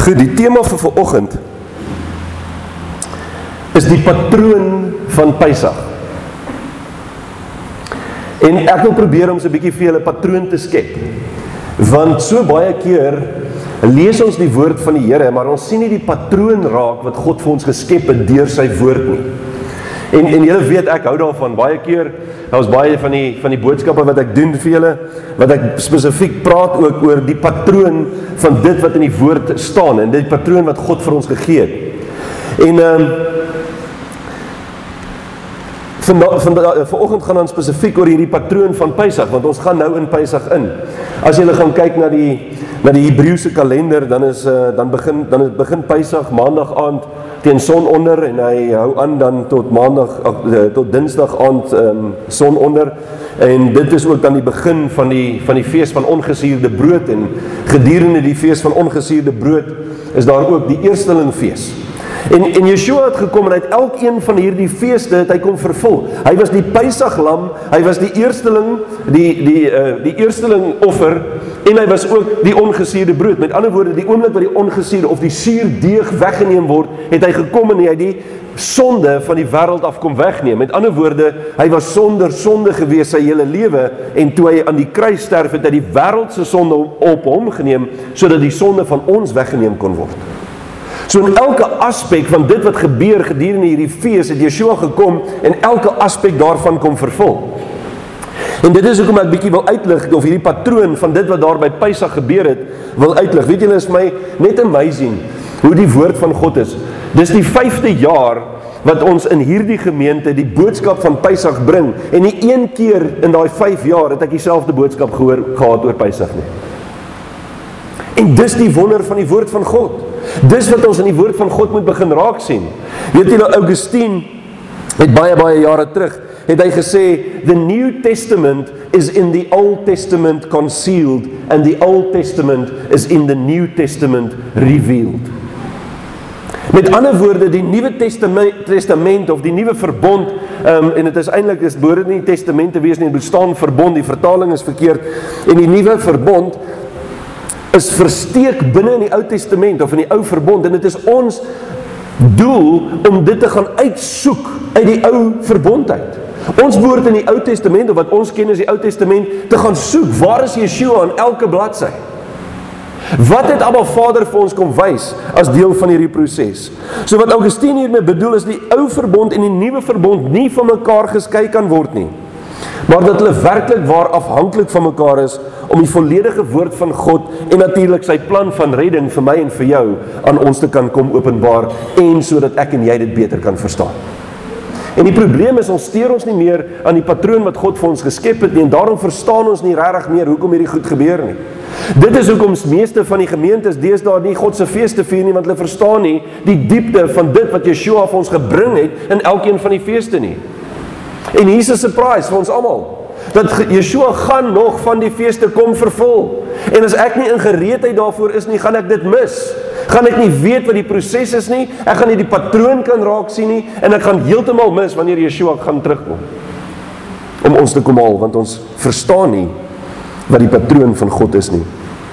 Goed, die tema vir vanoggend is die patroon van Pesach. En ek wil probeer om so 'n bietjie vir julle 'n patroon te skep. Want so baie keer lees ons die woord van die Here, maar ons sien nie die patroon raak wat God vir ons geskep het deur sy woord nie. En julle weet, ek hou daarvan, baie keer, daar is baie van die boodskappe wat ek doen vir julle, wat ek spesifiek praat ook oor die patroon van dit wat in die woord staan, en die patroon wat God vir ons gegee het. En vanoggend gaan dan spesifiek oor hierdie patroon van Pesach, want ons gaan nou in Pesach in. As julle gaan kyk na die Hebreëse kalender, dan begin Pesach maandag aand teen sononder, en hy hou aan dan tot dinsdag aand sononder, en dit is ook dan die begin van die fees van ongesuurde brood, en gedurende die fees van ongesuurde brood is daar ook die eerstelingfees. En Yeshua het gekom en hy het elkeen van hierdie feeste het hy kom vervul. Hy was die Pesachlam, hy was die eersteling, die eersteling offer, en hy was ook die ongesuurde brood. Met ander woorde, die oomblik wat die ongesuurde of die suurdeeg weggeneem word, het hy gekom en hy die sonde van die wêreld af kom wegneem. Met ander woorde, hy was sonder sonde gewees sy hele lewe, en toe hy aan die kruis sterf, het hy die wêreldse sonde op hom geneem, sodat die sonde van ons weggeneem kon word. So in elke aspek van dit wat gebeur gedurende hierdie fees, het Yeshua gekom en elke aspek daarvan kom vervul. En dit is hoekom ek bietjie wil uitlig, of hierdie patroon van dit wat daar by Pesach gebeur het, wil uitlig. Weet julle, is my net amazing hoe die woord van God is. Dis die 5de jaar wat ons in hierdie gemeente die boodskap van Pesach bring, en nie een keer in daai 5 jaar het ek dieselfde boodskap gehad oor Pesach nie. En dis die wonder van die woord van God. Dis wat ons in die woord van God moet begin raak sien. Weet julle, Augustine het baie jare terug, het hy gesê, the New Testament is in the Old Testament concealed, and the Old Testament is in the New Testament revealed. Met ander woorde, die Nuwe Testament of die Nuwe Verbond, en dit is eintlik, behoort nie testament te wees nie, dit bestaan verbond, die vertaling is verkeerd, en die Nuwe Verbond is versteek binne in die Ou Testament of in die Ou Verbond, en dit is ons doel om dit te gaan uitsoek uit die Ou Verbond uit. Ons behoort in die Ou Testament, of wat ons ken as die Ou Testament, te gaan soek, waar is Yeshua aan elke bladsy? Wat het Abba Vader vir ons kom wys as deel van hierdie proses? So wat Augustine hiermee bedoel is, die Ou Verbond en die Nuwe Verbond nie van mekaar geskei kan word nie, maar dat hulle werklik waar afhanklik van mekaar is om die volledige woord van God en natuurlik sy plan van redding vir my en vir jou aan ons te kan kom openbaar, en sodat ek en jy dit beter kan verstaan. En die probleem is, ons steur ons nie meer aan die patroon wat God vir ons geskep het nie, en daarom verstaan ons nie regtig meer hoekom hierdie goed gebeur nie. Dit is hoekom meeste van die gemeentes deesdae nie God se feeste vier nie, want hulle verstaan nie die diepte van dit wat Yeshua vir ons gebring het in elkeen van die feeste nie. En hier is 'n surprise vir ons almal, dat Yeshua gaan nog van die feeste kom vervul. En as ek nie in gereedheid daarvoor is nie, gaan ek dit mis. Gaan ek nie weet wat die proses is nie, ek gaan nie die patroon kan raak sien nie, en ek gaan heeltemal mis wanneer Yeshua gaan terugkom om ons te kom haal, want ons verstaan nie wat die patroon van God is nie.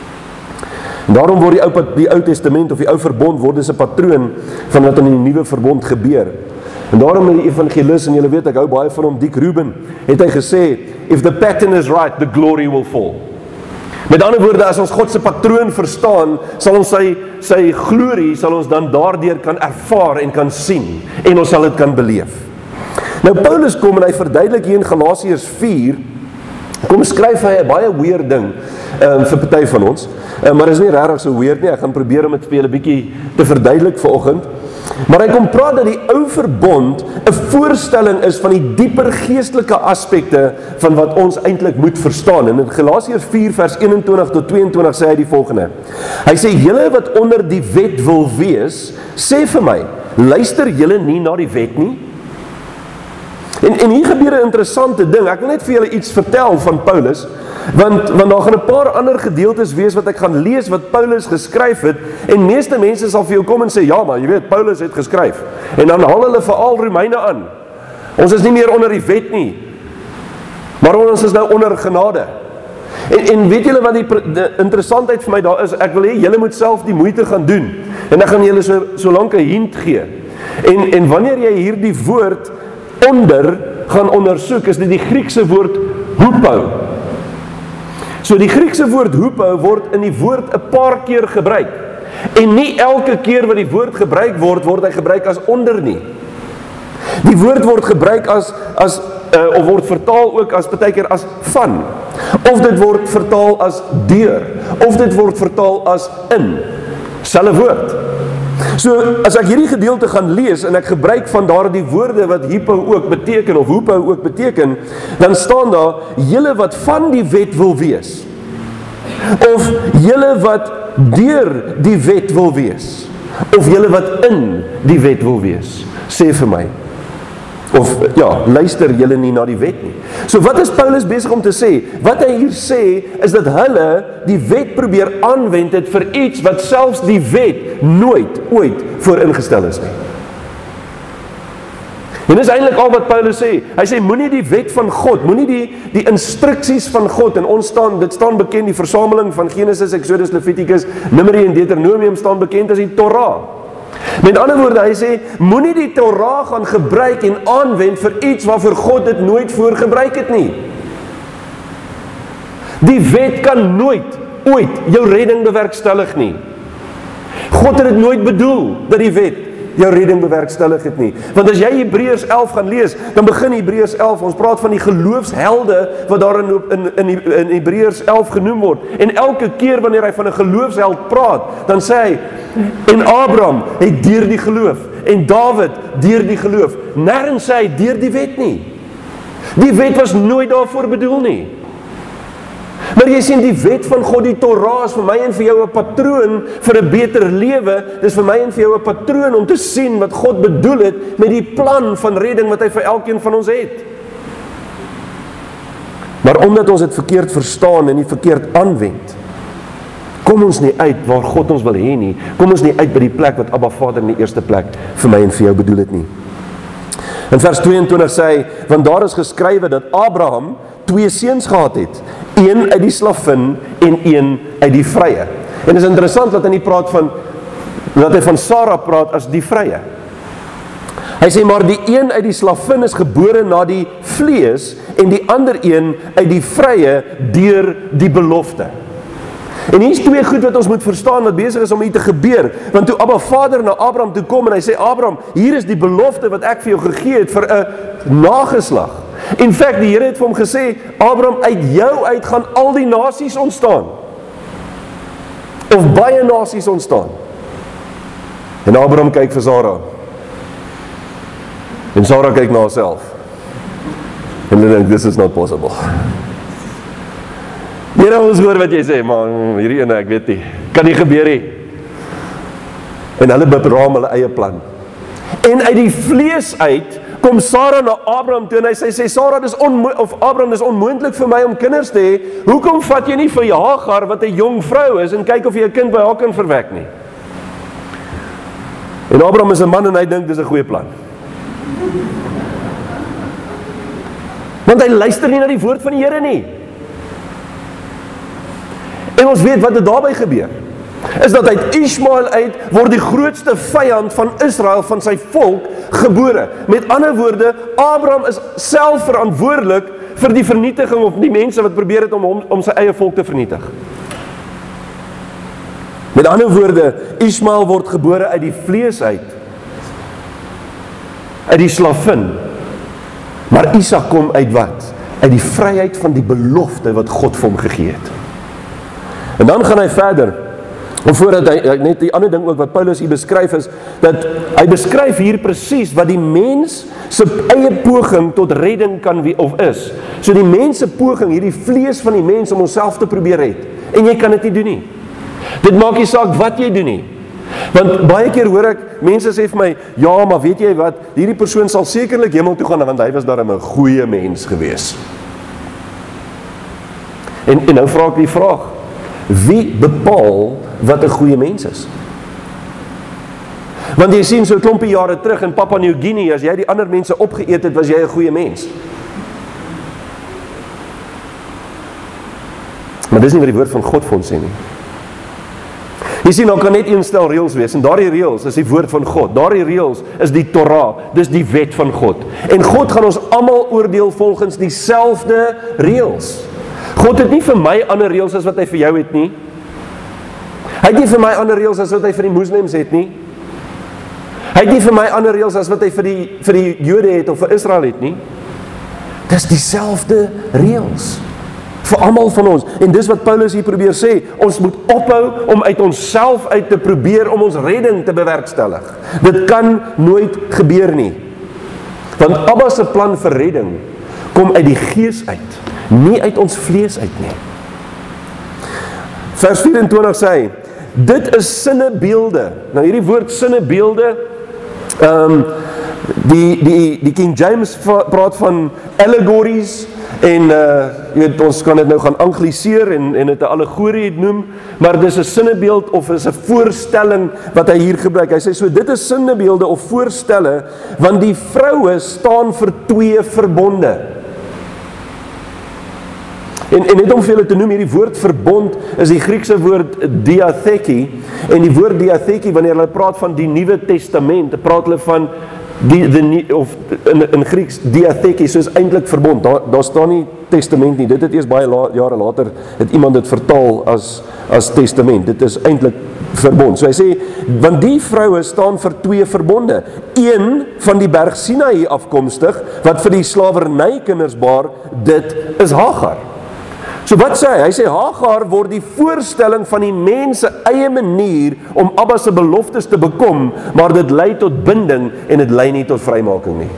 En daarom word die Ou Testament of die Ou Verbond word as 'n patroon van wat in die Nuwe Verbond gebeur. En daarom in die evangelis, en julle weet, ek hou baie van hom, Dick Rubin, het hy gesê, if the pattern is right, the glory will fall. Met ander woorde, as ons God se patroon verstaan, sal ons sy glorie, sal ons dan daardeur kan ervaar en kan sien, en ons sal dit kan beleef. Nou Paulus kom en hy verduidelik hier in Galasiërs 4, kom skryf hy 'n baie weird ding vir party van ons, maar is nie regtig so weird nie, ek gaan probeer om dit vir julle 'n bietjie te verduidelik vanoggend. Maar hy kom praat dat die Ou Verbond 'n voorstelling is van die dieper geestelike aspekte van wat ons eintlik moet verstaan. En in Galasiërs 4 vers 21 tot 22 sê hy die volgende. Hy sê, julle wat onder die wet wil wees, sê vir my, luister julle nie na die wet nie? En hier gebeur 'n interessante ding. Ek wil net vir julle iets vertel van Paulus, want daar gaan 'n paar ander gedeeltes wees wat ek gaan lees wat Paulus geskryf het, en meeste mense sal vir jou kom en sê, ja, maar jy weet, Paulus het geskryf, en dan haal hulle veral Romeine aan. Ons is nie meer onder die wet nie, maar ons is nou onder genade. En weet julle wat die interessantheid vir my daar is? Ek wil hê julle moet self die moeite gaan doen. En ek gaan julle so lank 'n hint gee. En wanneer jy hierdie woord onder gaan ondersoek, is dit die Griekse woord hupo. So die Griekse woord hupo word in die woord 'n paar keer gebruik. En nie elke keer wat die woord gebruik word hy gebruik as onder nie. Die woord word gebruik of word vertaal ook as partykeer as van. Of dit word vertaal as deur. Of dit word vertaal as in. Selfe woord. So, as ek hierdie gedeelte gaan lees en ek gebruik van daardie woorde wat hypo ook beteken of hupo ook beteken, dan staan daar, julle wat van die wet wil wees. Of julle wat deur die wet wil wees. Of julle wat in die wet wil wees. Sê vir my. Of ja, luister julle nie na die wet nie. So wat is Paulus besig om te sê? Wat hy hier sê, is dat hulle die wet probeer aanwend het vir iets wat selfs die wet nooit ooit vooringestel is nie. En dis eintlik al wat Paulus sê. Hy sê, moenie die wet van God, moenie die instruksies van God, en dit staan bekend, die versameling van Genesis, Exodus, Levitikus, Numeri en Deuteronomium staan bekend as die Torah. Met ander woorde, hy sê, moenie die Torah gaan gebruik en aanwend vir iets waarvoor God dit nooit voor gebruik het nie. Die wet kan nooit, ooit, jou redding bewerkstellig nie. God het dit nooit bedoel, dat die wet jou redding bewerkstellig het nie. Want as jy Hebreërs 11 gaan lees, dan begin Hebreërs 11, ons praat van die geloofshelde, wat daar in Hebreërs 11 genoem word, en elke keer wanneer hy van 'n geloofsheld praat, dan sê hy, en Abraham het deur die geloof, en Dawid deur die geloof, nêrens sê hy deur die wet nie. Die wet was nooit daarvoor bedoel nie. Maar jy sien, die wet van God, die Torah, is vir my en vir jou 'n patroon vir 'n beter lewe. Dis vir my en vir jou 'n patroon om te sien wat God bedoel het met die plan van redding wat hy vir elkeen van ons het. Maar omdat ons dit verkeerd verstaan en nie verkeerd aanwend, kom ons nie uit waar God ons wil hê nie. Kom ons nie uit by die plek wat Abba Vader in die eerste plek vir my en vir jou bedoel het nie. In vers 22 sê hy, want daar is geskrywe dat Abraham 2 seuns gehad het, een uit die slavin en een uit die vrye. En dit is interessant dat hy van Sarah praat as die vrye. Hy sê, maar die een uit die slavin is gebore na die vlees en die ander een uit die vrye deur die belofte. En hier is 2 goed wat ons moet verstaan wat besig is om hier te gebeur. Want toe Abba Vader na Abraham toe kom en hy sê, Abraham, hier is die belofte wat ek vir jou gegee het vir 'n nageslag. In feite, die Here het vir hom gesê, Abraham, uit jou uit gaan al die nasies ontstaan. Of baie nasies ontstaan. En Abraham kyk vir Sarah. En Sarah kyk na haarself. En hulle dink, this is not possible. Here, ons hoor wat jy sê, maar hierdie ene, ek weet nie, kan nie gebeur nie. En hulle bepraam hulle eie plan. En uit die vlees uit, kom Sarah na Abraham toe en hy sê, Sarah, Abraham, dis onmoontlik vir my om kinders te hê, hoekom vat jy nie vir Hagar, wat 'n jong vrou is, en kyk of jy 'n kind by haar kan verwek nie? En Abraham is 'n man en hy dink, dis 'n goeie plan. Want hy luister nie na die woord van die Here nie. En ons weet wat het daarby gebeur. Is dat uit Ismael uit word die grootste vyand van Israel, van sy volk, gebore. Met ander woorde, Abraham is self verantwoordelik vir die vernietiging of die mense wat probeer het om sy eie volk te vernietig. Met ander woorde, Ismael word gebore uit die vlees uit die slavin. Maar Isak kom uit wat? Uit die vryheid van die belofte wat God vir hom gegee het. En dan gaan hy verder. En voordat hy, net die ander ding ook wat Paulus hier beskryf is, dat hy beskryf hier presies wat die mens se eie poging tot redding kan of is. So die mens se poging, hierdie vlees van die mens om homself te probeer red. En jy kan dit nie doen nie. Dit maak nie saak wat jy doen nie. Want baie keer hoor ek, mense sê vir my, ja, maar weet jy wat, hierdie persoon sal sekerlik hemel toe gaan, want hy was daarom 'n goeie mens gewees. En nou vra ek die vraag, wie bepaal wat 'n goeie mens is? Want jy sien, so 'n klompie jare terug in Papua New Guinea, as jy die ander mense opgeëet het, was jy 'n goeie mens. Maar dis nie wat die woord van God vir ons sê nie. Jy sien, daar kan net een stel reëls wees, en daardie reëls is die woord van God. Daardie reëls is die Torah, dis die wet van God. En God gaan ons almal oordeel volgens dieselfde reëls. God het nie vir my ander reëls as wat hy vir jou het nie. Hy het nie vir my ander reëls as wat hy vir die moslems het nie. Hy het nie vir my ander reëls as wat hy vir die Jode het of vir Israel het nie. Dis dieselfde reëls vir almal van ons. En dis wat Paulus hier probeer sê, ons moet ophou om uit onsself uit te probeer om ons redding te bewerkstellig. Dit kan nooit gebeur nie. Want Abba se plan vir redding kom uit die gees uit, nie uit ons vlees uit nie. Vers 24 sê hy, dit is sinnebeelde. Nou hierdie woord sinnebeelde, die King James praat van allegories, en jy weet, ons kan dit nou gaan angliseer en dit 'n allegorie noem, maar dis 'n sinnebeeld of is 'n voorstelling wat hy hier gebruik. Hy sê so, dit is sinnebeelde of voorstelle, want die vroue staan vir twee verbonde. En net om vir julle te noem, hierdie woord verbond is die Griekse woord diatheki, en die woord diatheki, wanneer hulle praat van die Nuwe Testament, praat hulle van of in Grieks diatheki, soos eintlik verbond. Daar staan nie testament nie, dit het eers baie jare later het iemand dit vertaal as testament. Dit is eintlik verbond. So hy sê, want die vroue staan vir twee verbonde. Een van die berg Sinaï afkomstig, wat vir die slawerny kinders baar, dit is Hagar. So wat sê hy? Hy sê Hagar word die voorstelling van die mens se eie manier om Abba se beloftes te bekom, maar dit lei tot binding en dit lei nie tot vrymaking nie.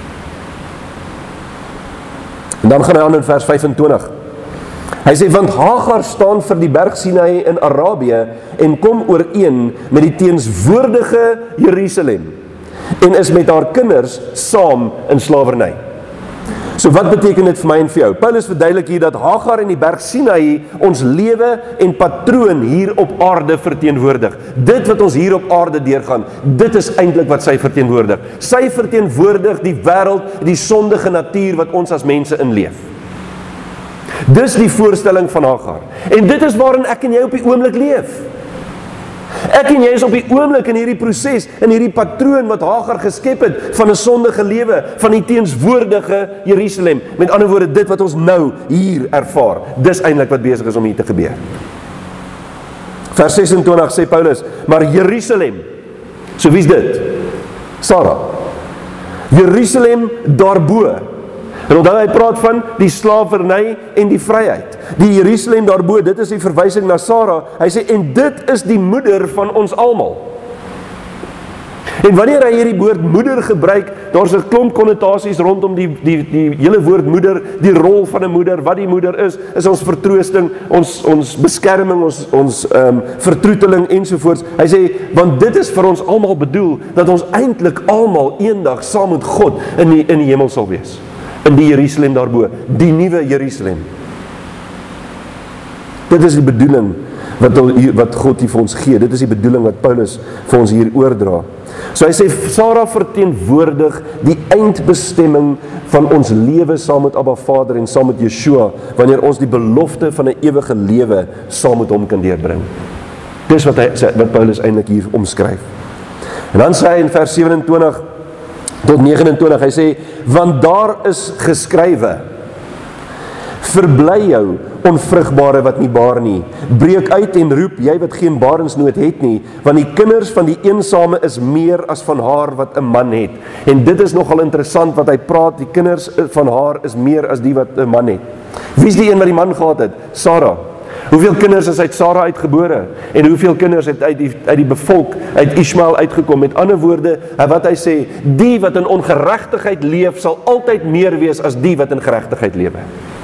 En dan gaan hy aan in vers 25. Hy sê, want Hagar staan vir die berg Sinaï in Arabië en kom ooreen met die teenswoordige Jerusalem en is met haar kinders saam in slawerny. So wat beteken dit vir my en vir jou? Paulus verduidelik hier dat Hagar en die berg Sinaï ons lewe en patroon hier op aarde verteenwoordig. Dit wat ons hier op aarde deurgaan, dit is eintlik wat sy verteenwoordig. Sy verteenwoordig die wêreld, die sondige natuur wat ons as mense inleef. Dis die voorstelling van Hagar. En dit is waarin ek en jy op die oomblik leef. Ek en jy is op die oomblik in hierdie proses, in hierdie patroon wat Hagar geskep het, van 'n sondige lewe, van die teenswoordige Jerusalem. Met ander woorde, dit wat ons nou hier ervaar, dis eintlik wat besig is om hier te gebeur. Vers 26 sê Paulus, maar Jerusalem, so wie's dit? Sarah. Jerusalem daarbo. En onthou hy praat van die slawerny en die vryheid. Die Jerusalem daarbo, dit is die verwysing na Sarah. Hy sê, en dit is die moeder van ons almal. En wanneer hy hierdie woord moeder gebruik, daar's 'n klomp konnotasies rondom die hele woord moeder, die rol van 'n moeder, wat die moeder is ons vertroosting, ons beskerming, ons vertroeteling ensovoorts. Hy sê, want dit is vir ons almal bedoel, dat ons eintlik almal eendag saam met God in die hemel sal wees. In die Jerusalem daarbo, die nuwe Jerusalem. Dit is die bedoeling wat God hier vir ons gee. Dit is die bedoeling wat Paulus vir ons hier oordra. So hy sê, Sarah verteenwoordig die eindbestemming van ons lewe saam met Abba Vader en saam met Yeshua, wanneer ons die belofte van 'n ewige lewe saam met hom kan deurbring. Dis wat Paulus eintlik hier omskryf. En dan sê hy in vers 27 tot 29, hy sê, want daar is geskrywe, verbly jou, onvrugbare wat nie baar nie, breek uit en roep, jy wat geen barensnood het nie, want die kinders van die eensame is meer as van haar wat 'n man het. En dit is nogal interessant wat hy praat, die kinders van haar is meer as die wat 'n man het. Wie is die een wat die man gehad het? Sarah. Hoeveel kinders is uit Sarah uitgebore? En hoeveel kinders het uit die bevolk, uit Ishmael uitgekom? Met ander woorde, wat hy sê, die wat in ongeregtigheid leef, sal altyd meer wees as die wat in geregtigheid lewe.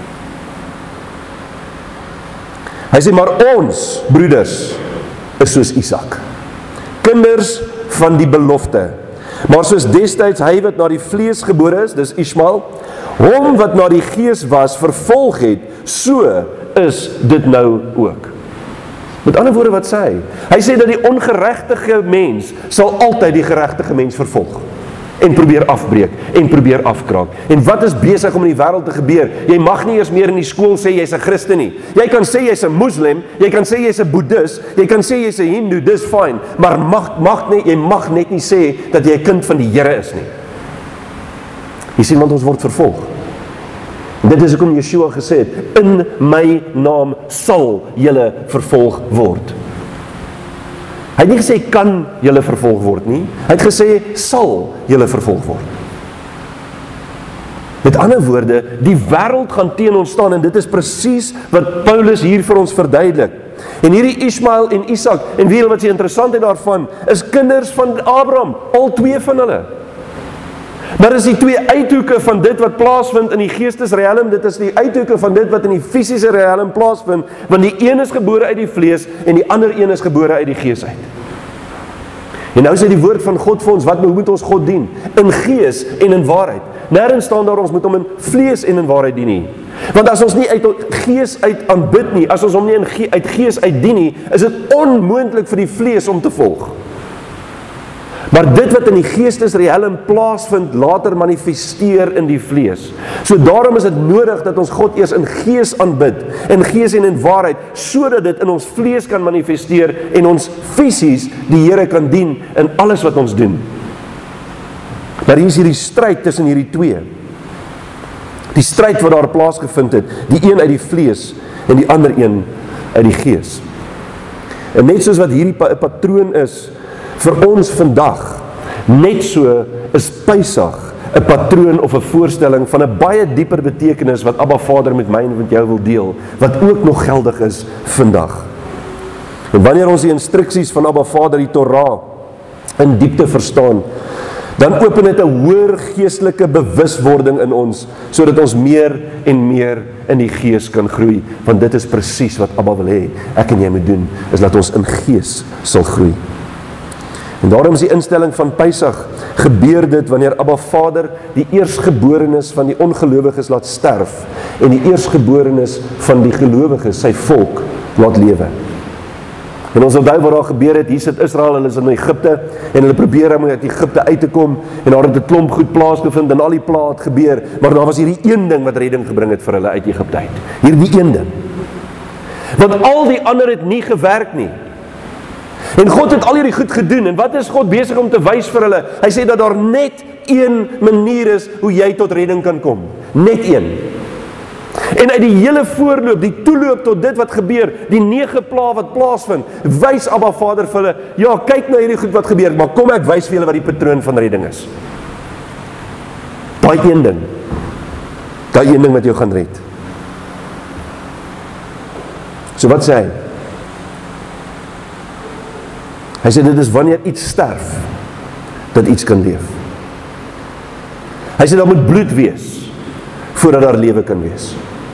Hy sê, maar ons, broeders, is soos Isak, kinders van die belofte. Maar soos destyds hy wat na die vlees gebore is, dis Ishmael, hom wat na die gees was, vervolg het, so is dit nou ook. Met ander woorde, wat sê hy? Hy sê dat die ongeregtige mens sal altyd die geregtige mens vervolg. en probeer afbreek, en probeer afkraak. En wat is besig om in die wêreld te gebeur? Jy mag nie eers meer in die skool sê jy's 'n Christen nie. Jy kan sê jy's 'n Moslem, jy kan sê jy's 'n Boeddhis, jy kan sê jy's 'n Hindu, dis fyn, maar jy mag net nie sê dat jy 'n kind van die Here is nie. Jy sien, want ons word vervolg. Dit is hoekom Yeshua gesê het, in my naam sal julle vervolg word. Hy het nie gesê, kan julle vervolg word nie. Hy het gesê, sal julle vervolg word. Met ander woorde, die wêreld gaan teen ons staan, en dit is presies wat Paulus hier vir ons verduidelik. En hierdie Ismael en Isak, en weet wat die interessantheid daarvan, is kinders van Abraham, al twee van hulle. Maar is die twee uithoeke van dit wat plaasvind in die geestesrealm, dit is die uithoeke van dit wat in die fisiese realm plaasvind, want die een is gebore uit die vlees, en die ander een is gebore uit die gees uit. En nou sê die woord van God vir ons, hoe moet ons God dien? In gees en in waarheid. Nergens staan daar ons moet hom in vlees en in waarheid dien nie. Want as ons nie uit gees uit aanbid nie, as ons hom nie uit gees uit dien nie, is dit onmoontlik vir die vlees om te volg. Maar dit wat in die geestesrealm plaasvind, later manifesteer in die vlees. So daarom is dit nodig dat ons God eers in gees aanbid, in gees en in waarheid, sodat dit in ons vlees kan manifesteer en ons fisies die Here kan dien in alles wat ons doen. Maar hier is hierdie stryd tussen hierdie twee. Die stryd wat daar plaasgevind het, die een uit die vlees en die ander een uit die gees. En net soos wat hierdie patroon is vir ons vandag, net so is Pesach 'n patroon of 'n voorstelling van 'n baie dieper betekenis wat Abba Vader met my en met jou wil deel, wat ook nog geldig is vandag. En wanneer ons die instruksies van Abba Vader, die Torah, in diepte verstaan, dan open dit 'n hoër geestelike bewuswording in ons, sodat ons meer en meer in die gees kan groei, want dit is presies wat Abba wil hê, ek en jy moet doen, is dat ons in gees sal groei. En daarom is die instelling van Pesach, gebeur dit wanneer Abba Vader die eersgeborenes van die ongelowiges laat sterf, en die eersgeborenes van die gelowiges, sy volk, laat lewe. En ons onthou wat daar gebeur het, hier sit Israel, hulle is in Egipte, en hulle probeer om uit Egipte uit te kom, en daar het 'n klomp goed plaasgevind, en al die plaag het gebeur, maar daar was hierdie een ding wat redding gebring het vir hulle uit Egipte uit. Hierdie een ding. Want al die ander het nie gewerk nie. En God het al hierdie goed gedoen, en wat is God besig om te wys vir hulle? Hy sê dat daar net een manier is, hoe jy tot redding kan kom. Net een. En uit die hele voorloop, die toeloop tot dit wat gebeur, die 9 plaag wat plaasvind, wys Abba Vader vir hulle, ja, kyk na hierdie goed wat gebeur, maar kom ek wys vir julle wat die patroon van redding is. Daai een ding. Daai een ding wat jou gaan red. So wat sê hy? Hy sê dit is wanneer iets sterf, dat iets kan leef. Hy sê daar moet bloed wees, voordat daar lewe kan wees.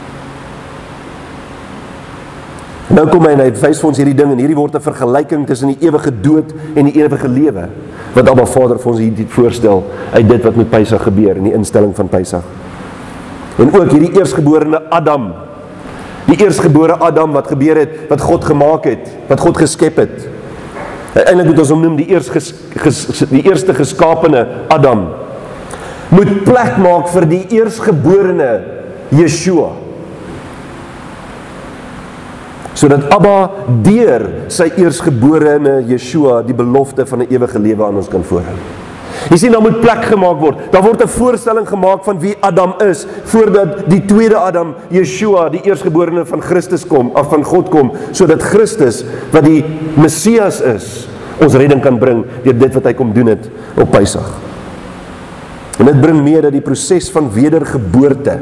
En nou kom hy en hy wys vir ons hierdie ding, en hierdie word 'n vergelyking tussen die ewige dood en die ewige lewe, wat Abba Vader vir ons hier voorstel, uit dit wat met Pesach gebeur, in die instelling van Pesach. En ook hierdie eersgeborene Adam, die eersgebore Adam wat gebeur het, wat God gemaak het, wat God geskep het. Eintlik moet ons hom noem die eerste geskapene Adam, moet plek maak vir die eersgeborene Yeshua, sodat Abba deur sy eersgeborene Yeshua die belofte van 'n ewige lewe aan ons kan voorhou. Jy sien, daar moet plek gemaak word. Daar word 'n voorstelling gemaak van wie Adam is, voordat die tweede Adam, Yeshua, die eersgeborene van Christus kom, of van God kom, sodat Christus, wat die Messias is, ons redding kan bring, deur dit wat hy kom doen het op Pesach. En dit bring mee dat die proses van wedergeboorte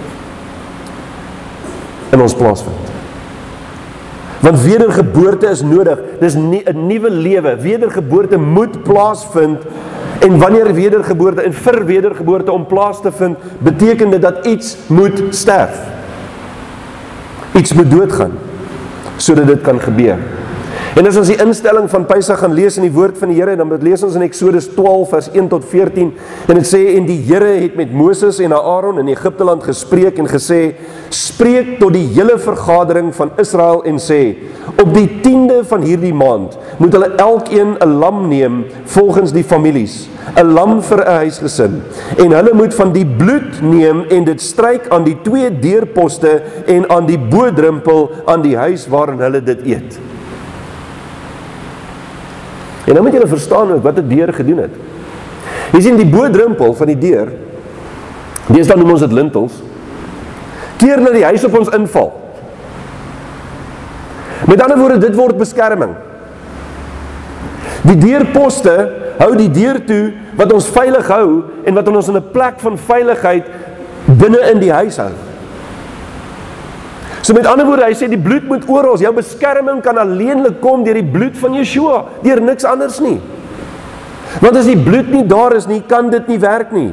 in ons plaasvind. Want wedergeboorte is nodig, dis 'n nuwe lewe, wedergeboorte moet plaasvind. En wanneer wedergeboorte, en vir wedergeboorte om plaas te vind, beteken dit dat iets moet sterf. Iets moet doodgaan, sodat dit kan gebeur. En as ons die instelling van Pesach gaan lees in die woord van die Here, dan lees ons in Exodus 12 vers 1 tot 14, en dit sê, en die Here het met Moses en Aaron in Egipteland gespreek en gesê, spreek tot die hele vergadering van Israel en sê, op die 10de van hierdie maand moet hulle elkeen 'n lam neem volgens die families, 'n lam vir 'n huisgesin, en hulle moet van die bloed neem en dit stryk aan die 2 deurposte en aan die bodrempel aan die huis waarin hulle dit eet. En nou moet julle verstaan ook wat die deur gedoen het. Jy sien die bodrempel van die deur, deesdae noem ons dit lintels, keer na die huis op ons inval. Met ander woorde, dit word beskerming. Die deurposte hou die deur toe wat ons veilig hou en wat ons in 'n plek van veiligheid binne in die huis hou. So met ander woorde, hy sê die bloed moet oral, jou beskerming kan alleenlik kom deur die bloed van Yeshua, deur niks anders nie. Want as die bloed nie daar is nie, kan dit nie werk nie.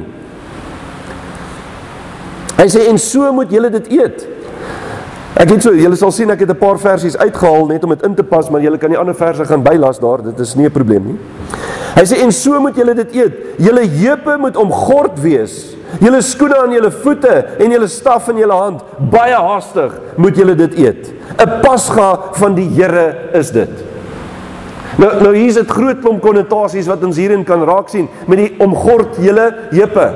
Hy sê, en so moet julle dit eet. Julle sal sien, ek het 'n paar versies uitgehaal, net om dit in te pas, maar julle kan die ander verse gaan bylas daar, dit is nie 'n probleem nie. Hy sê, en so moet julle dit eet. Julle heupe moet omgord wees, julle skoene aan julle voete, en julle staf in julle hand, baie haastig moet julle dit eet. 'n Pasga van die Here is dit. Nou hier is dit groot klomp konnotasies wat ons hierin kan raak sien, met die omgord julle heupe.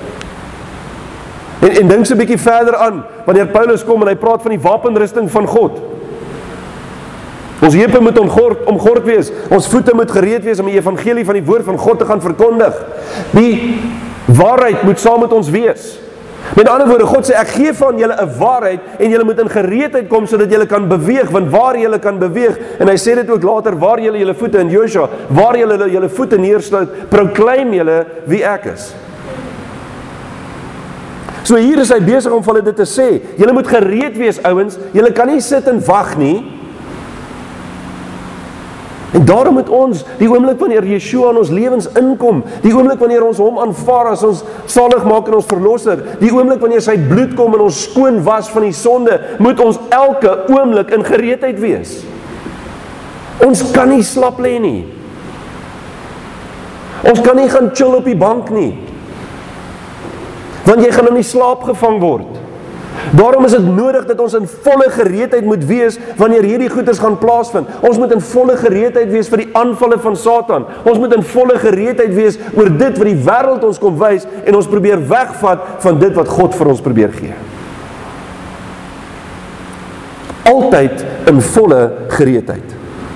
En dink so 'n bietjie verder aan, wanneer Paulus kom en hy praat van die wapenrusting van God. Ons heupe moet omgord wees, ons voete moet gereed wees om die evangelie van die woord van God te gaan verkondig. Die waarheid moet saam met ons wees. Met ander woorde, God sê, ek gee van julle 'n waarheid en julle moet in gereedheid kom sodat julle kan beweeg, want waar julle kan beweeg, en hy sê dit ook later, waar julle voete in Joshua, waar julle voete neersluit, proclaim julle wie ek is. So hier is hy besig om vir hulle dit te sê, julle moet gereed wees ouens, julle kan nie sit en wag nie. En daarom moet ons, die oomblik wanneer Yeshua in ons lewens inkom, die oomblik wanneer ons hom aanvaar as ons salig maak en ons verlosser, die oomblik wanneer sy bloed kom en ons skoon was van die sonde, moet ons elke oomblik in gereedheid wees. Ons kan nie slap lê nie. Ons kan nie gaan chill op die bank nie. Want jy gaan in die slaap gevang word. Daarom is dit nodig dat ons in volle gereedheid moet wees wanneer hierdie goeders gaan plaasvind. Ons moet in volle gereedheid wees vir die aanvalle van Satan. Ons moet in volle gereedheid wees oor dit wat die wêreld ons kom wys en ons probeer wegvat van dit wat God vir ons probeer gee. Altyd in volle gereedheid.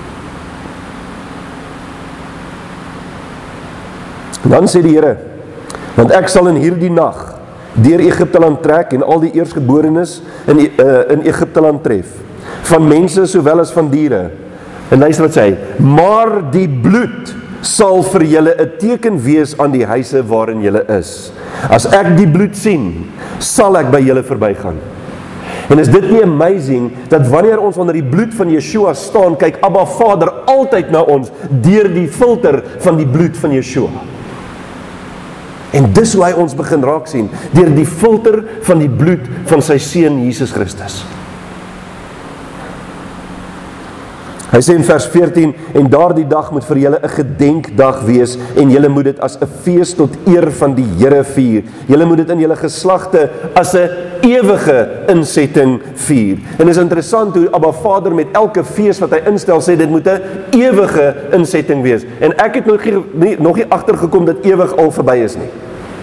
En dan sê die Here, want ek sal in hierdie nag deur Egipte land trek en al die eersgeborenes in Egipte land tref, van mense sowel as van diere. En luister wat sê hy, maar die bloed sal vir julle 'n teken wees aan die huise waarin julle is. As ek die bloed sien, sal ek by julle verbygaan. En is dit nie amazing, dat wanneer ons onder die bloed van Yeshua staan, kyk Abba Vader altyd na ons, deur die filter van die bloed van Yeshua. En dis hoe hy ons begin raak sien, deur die filter van die bloed van sy seun Jesus Christus. Hy sê in vers 14, en daardie dag moet vir julle 'n gedenkdag wees, en julle moet dit as 'n fees tot eer van die Here vier. Julle moet dit in julle geslagte as 'n ewige insetting vier. En is interessant hoe Abba Vader met elke fees wat hy instel, sê dit moet 'n ewige insetting wees. En ek het nog nie agtergekom dat ewig al verby is nie.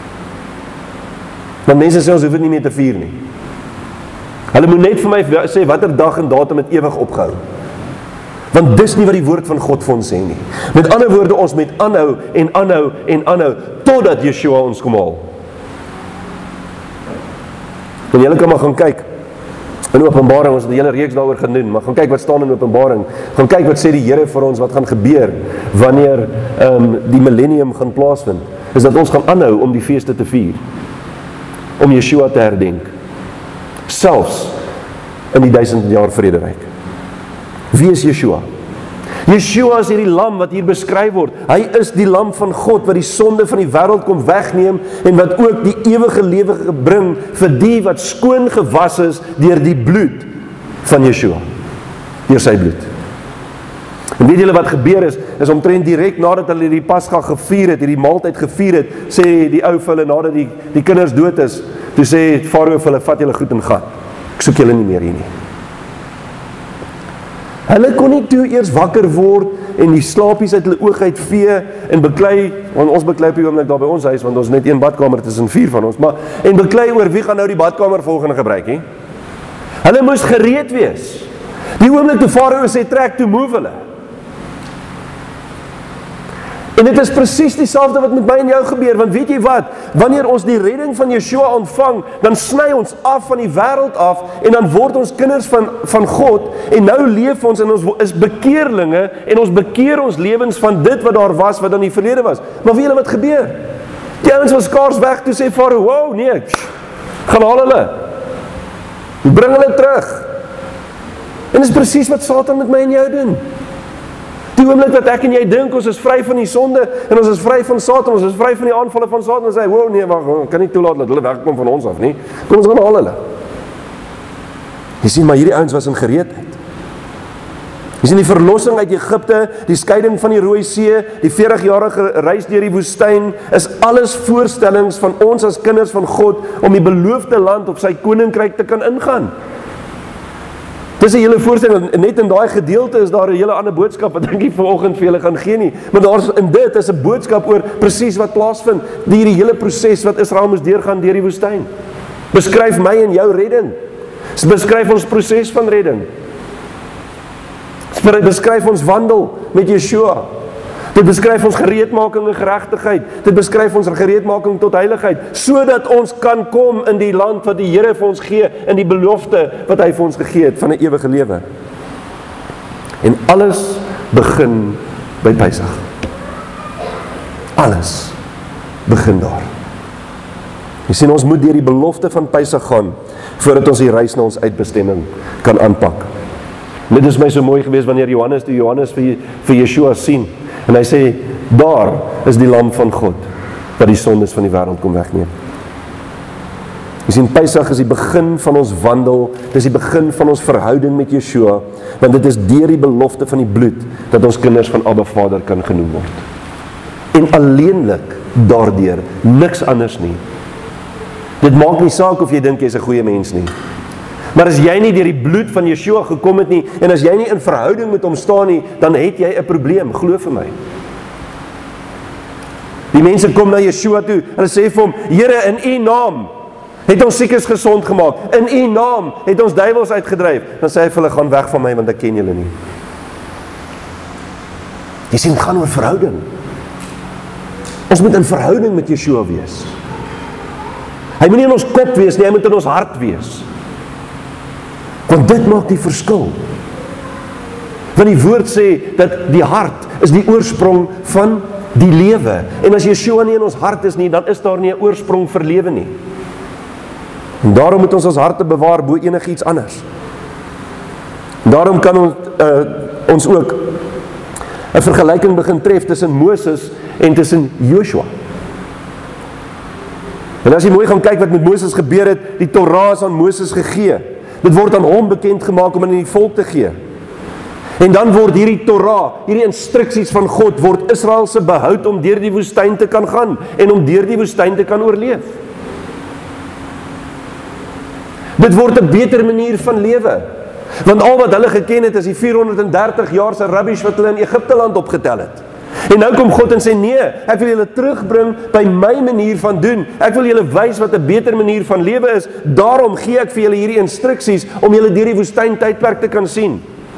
Want mense sê ons hoef dit nie meer te vier nie. Hulle moet net vir my sê watter dag en datum het ewig opgehou. Want dis nie wat die woord van God vir ons sê nie. Met ander woorde, ons moet aanhou en aanhou en aanhou, totdat Yeshua ons kom haal. En julle kan maar gaan kyk in Openbaring, ons het 'n hele reeks daaroor genoem, maar gaan kyk wat staan in Openbaring, gaan kyk wat sê die Here vir ons, wat gaan gebeur, wanneer die millennium gaan plaasvind, is dat ons gaan aanhou om die feeste te vier, om Yeshua te herdenk, selfs in die 1000 jaar vrederyk. Wie is Yeshua? Yeshua is hierdie lam wat hier beskryf word. Hy is die lam van God wat die sonde van die wêreld kom wegneem en wat ook die ewige lewe bring vir die wat skoon gewas is deur die bloed van Yeshua. Deur sy bloed. En weet julle wat gebeur is omtrent direk nadat hulle die Pasga gevier het, hierdie maaltyd gevier het, sê die ou vir hulle nadat die kinders dood is, toe sê Farao vir hulle, vat julle goed en gaan. Ek soek julle nie meer hier nie. Hulle kon nie toe eers wakker word en die slaapies uit hulle oog uitvee en beklei, want ons beklei op die oomblik daar by ons huis, want ons net een badkamer tussen 4 van ons, maar en beklei oor wie gaan nou die badkamer volgende gebruik, he? Hulle moes gereed wees. Die oomblik toe Farao sê trek, toe move hulle. En dit is presies dieselfde wat met my en jou gebeur, want weet jy wat, wanneer ons die redding van Yeshua ontvang, dan sny ons af van die wêreld af, en dan word ons kinders van God, en nou leef ons, en ons is bekeerlinge, en ons bekeer ons lewens van dit wat daar was, wat dan die verlede was. Maar weet julle wat gebeur? Die ouens was skaars weg, toe sê Farao, wow, nee, gaan haal hulle, bring hulle terug. En dit is presies wat Satan met my en jou doen. Die oomblik wat ek en jy dink, ons is vry van die sonde, en ons is vry van Satan, ons is vry van die aanvalle van Satan, en sê, wow, nee, maar kan nie toelaat dat hulle wegkom van ons af nie, kom ons gaan haal hulle. Jy sien, maar hierdie ouens was in gereedheid. Jy sien, die verlossing uit Egipte, die skeiding van die Rooi See, die 40-jarige reis deur die woestyn, is alles voorstellings van ons as kinders van God, om die beloofde land op sy koninkryk te kan ingaan. Dis 'n hele voorstelling, net in daai gedeelte is daar 'n hele ander boodskap wat ek vanoggend vir julle gaan gee nie, maar daar in dit is 'n boodskap oor presies wat plaasvind, die hele proses wat Israel moes deurgaan deur die woestyn. Beskryf my en jou redding. Beskryf ons proses van redding. Beskryf ons wandel met Yeshua. Dit beskryf ons gereedmaking en geregtigheid. Dit beskryf ons gereedmaking tot heiligheid, sodat ons kan kom in die land wat die Here vir ons gee, in die belofte wat hy vir ons gegee het van 'n ewige lewe. En alles begin by Pesach. Alles begin daar. Jy sien, ons moet deur die belofte van Pesach gaan, voordat ons die reis na ons uitbestemming kan aanpak. Dit is my so mooi gewees wanneer Johannes vir Yeshua sien, en hy sê, daar is die lam van God, wat die sondes van die wêreld kom wegneem. Jy sien, Pesach is die begin van ons wandel, dit is die begin van ons verhouding met Yeshua, want dit is deur die belofte van die bloed, dat ons kinders van Abba Vader kan genoem word. En alleenlik daardeur, niks anders nie. Dit maak nie saak of jy dink jy is 'n goeie mens nie. Maar as jy nie deur die bloed van Yeshua gekom het nie, en as jy nie in verhouding met hom staan nie, dan het jy 'n probleem, glo vir my. Die mense kom na Yeshua toe, hulle sê vir hom, Here, in U naam het ons siekes gesond gemaak, in U naam het ons duiwels uitgedryf. Dan sê hy vir hulle, gaan weg van my, want ek ken julle nie. Jy sien, het gaan oor verhouding. Ons moet in verhouding met Yeshua wees. Hy moet nie in ons kop wees nie, hy moet in ons hart wees. Want dit maak die verskil. Want die woord sê dat die hart is die oorsprong van die lewe. En as Yeshua nie in ons hart is nie, dan is daar nie 'n oorsprong vir lewe nie. En daarom moet ons harte bewaar bo enigiets anders. En daarom kan ons ook 'n vergelyking begin tref tussen Moses en tussen Joshua. En as jy mooi gaan kyk wat met Moses gebeur het, die Torah is aan Moses gegee. Dit word aan hom bekend gemaak om aan die volk te gee. En dan word hierdie Torah, hierdie instruksies van God, word Israel se behoud om deur die woestyn te kan gaan, en om deur die woestyn te kan oorleef. Dit word 'n beter manier van lewe. Want al wat hulle geken het, is die 430 jaar se rubbish wat hulle in Egipte land opgetel het. En nou kom God en sê, nee, ek wil julle terugbring by my manier van doen. Ek wil julle wys wat 'n beter manier van lewe is. Daarom gee ek vir julle hierdie instruksies, om julle deur die woestyn tydperk te kan sien.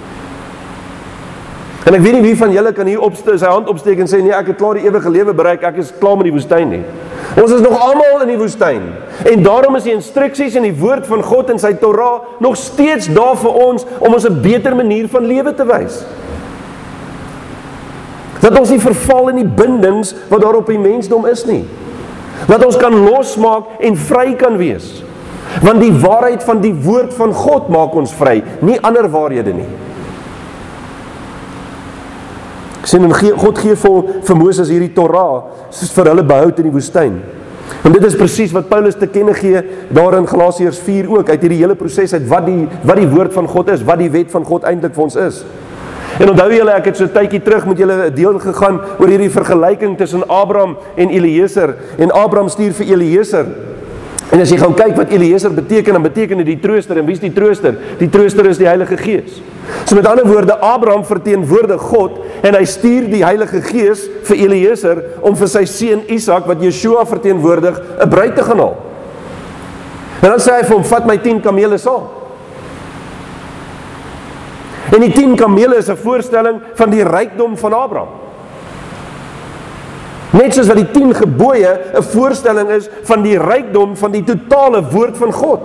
En ek weet nie wie van julle kan hier sy hand opsteek en sê, nee, ek het klaar die ewige lewe bereik, ek is klaar met die woestyn nie. Ons is nog almal in die woestyn. En daarom is die instruksies en die woord van God en sy Torah nog steeds daar vir ons, om ons 'n beter manier van lewe te wys. Dat ons nie verval in die bindings wat daar op die mensdom is nie. Dat ons kan losmaak en vry kan wees. Want die waarheid van die woord van God maak ons vry, nie ander waarhede nie. God gee vir Moses hierdie Torah, soos vir hulle behoud in die woestyn. En dit is presies wat Paulus te kenne gee, daar in Galasiërs 4 ook, uit hierdie hele proses uit, wat die woord van God is, wat die wet van God eintlik vir ons is. En onthou julle, ek het so 'n tydjie terug met julle 'n deel gegaan oor hierdie vergelyking tussen Abraham en Eliezer, en Abraham stuur vir Eliezer. En as jy gaan kyk wat Eliezer beteken, dan beteken dit die trooster. En wie is die trooster? Die trooster is die Heilige Gees. So met ander woorde, Abraham verteenwoordig God en hy stuur die Heilige Gees vir Eliezer om vir sy seun Isak, wat Yeshua verteenwoordig, 'n bruid te gaan haal. En dan sê hy vir hom, vat my 10 kamele saam. En die 10 kamele is 'n voorstelling van die rykdom van Abraham. Net soos wat die 10 gebooie 'n voorstelling is van die rykdom van die totale woord van God.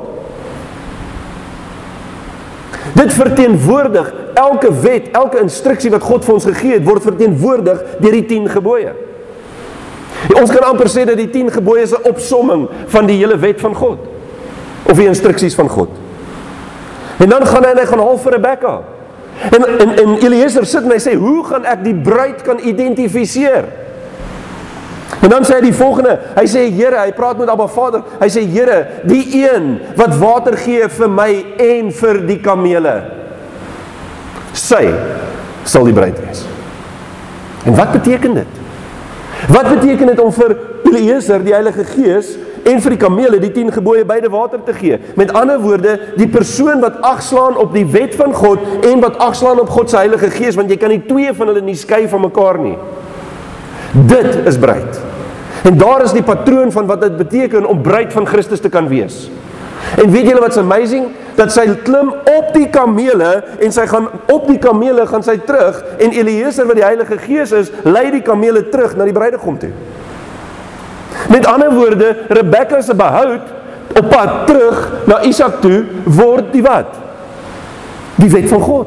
Dit verteenwoordig elke wet, elke instruksie wat God vir ons gegee het, word verteenwoordig deur die 10 gebooie. Ons kan amper sê dat die 10 gebooie is 'n opsomming van die hele wet van God, of die instruksies van God. En dan gaan hy gaan haal vir Rebekka. En Eliezer sit en hy sê, hoe gaan ek die bruid kan identifiseer? En dan sê hy die volgende, hy sê, Here, hy praat met Abba Vader, hy sê, Here, die een wat water gee vir my en vir die kamele, sy sal die bruid wees. En wat beteken dit? Wat beteken dit om vir Eliezer, die Heilige Gees, en vir die kamele, die 10 gebooie, beide water te gee? Met ander woorde, die persoon wat agslaan op die wet van God, en wat agslaan op God se Heilige Gees, want jy kan die twee van hulle nie skei van mekaar nie. Dit is bruid. En daar is die patroon van wat dit beteken om bruid van Christus te kan wees. En weet julle wat's amazing? Dat sy klim op die kamele, en sy gaan op die kamele, gaan sy terug, en Eliezer wat die Heilige Gees is, lei die kamele terug na die bruidegom toe. Met ander woorde, Rebekka se behoud op pad terug na Isak toe, word die wat? Die wet van God.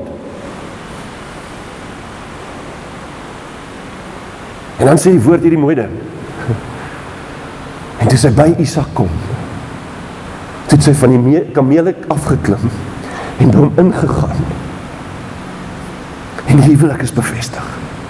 En dan sê die woord hierdie mooi ding. En toe sy by Isak kom, toe sy van die kamele afgeklim en by hom ingegaan. En die huwelik is bevestig.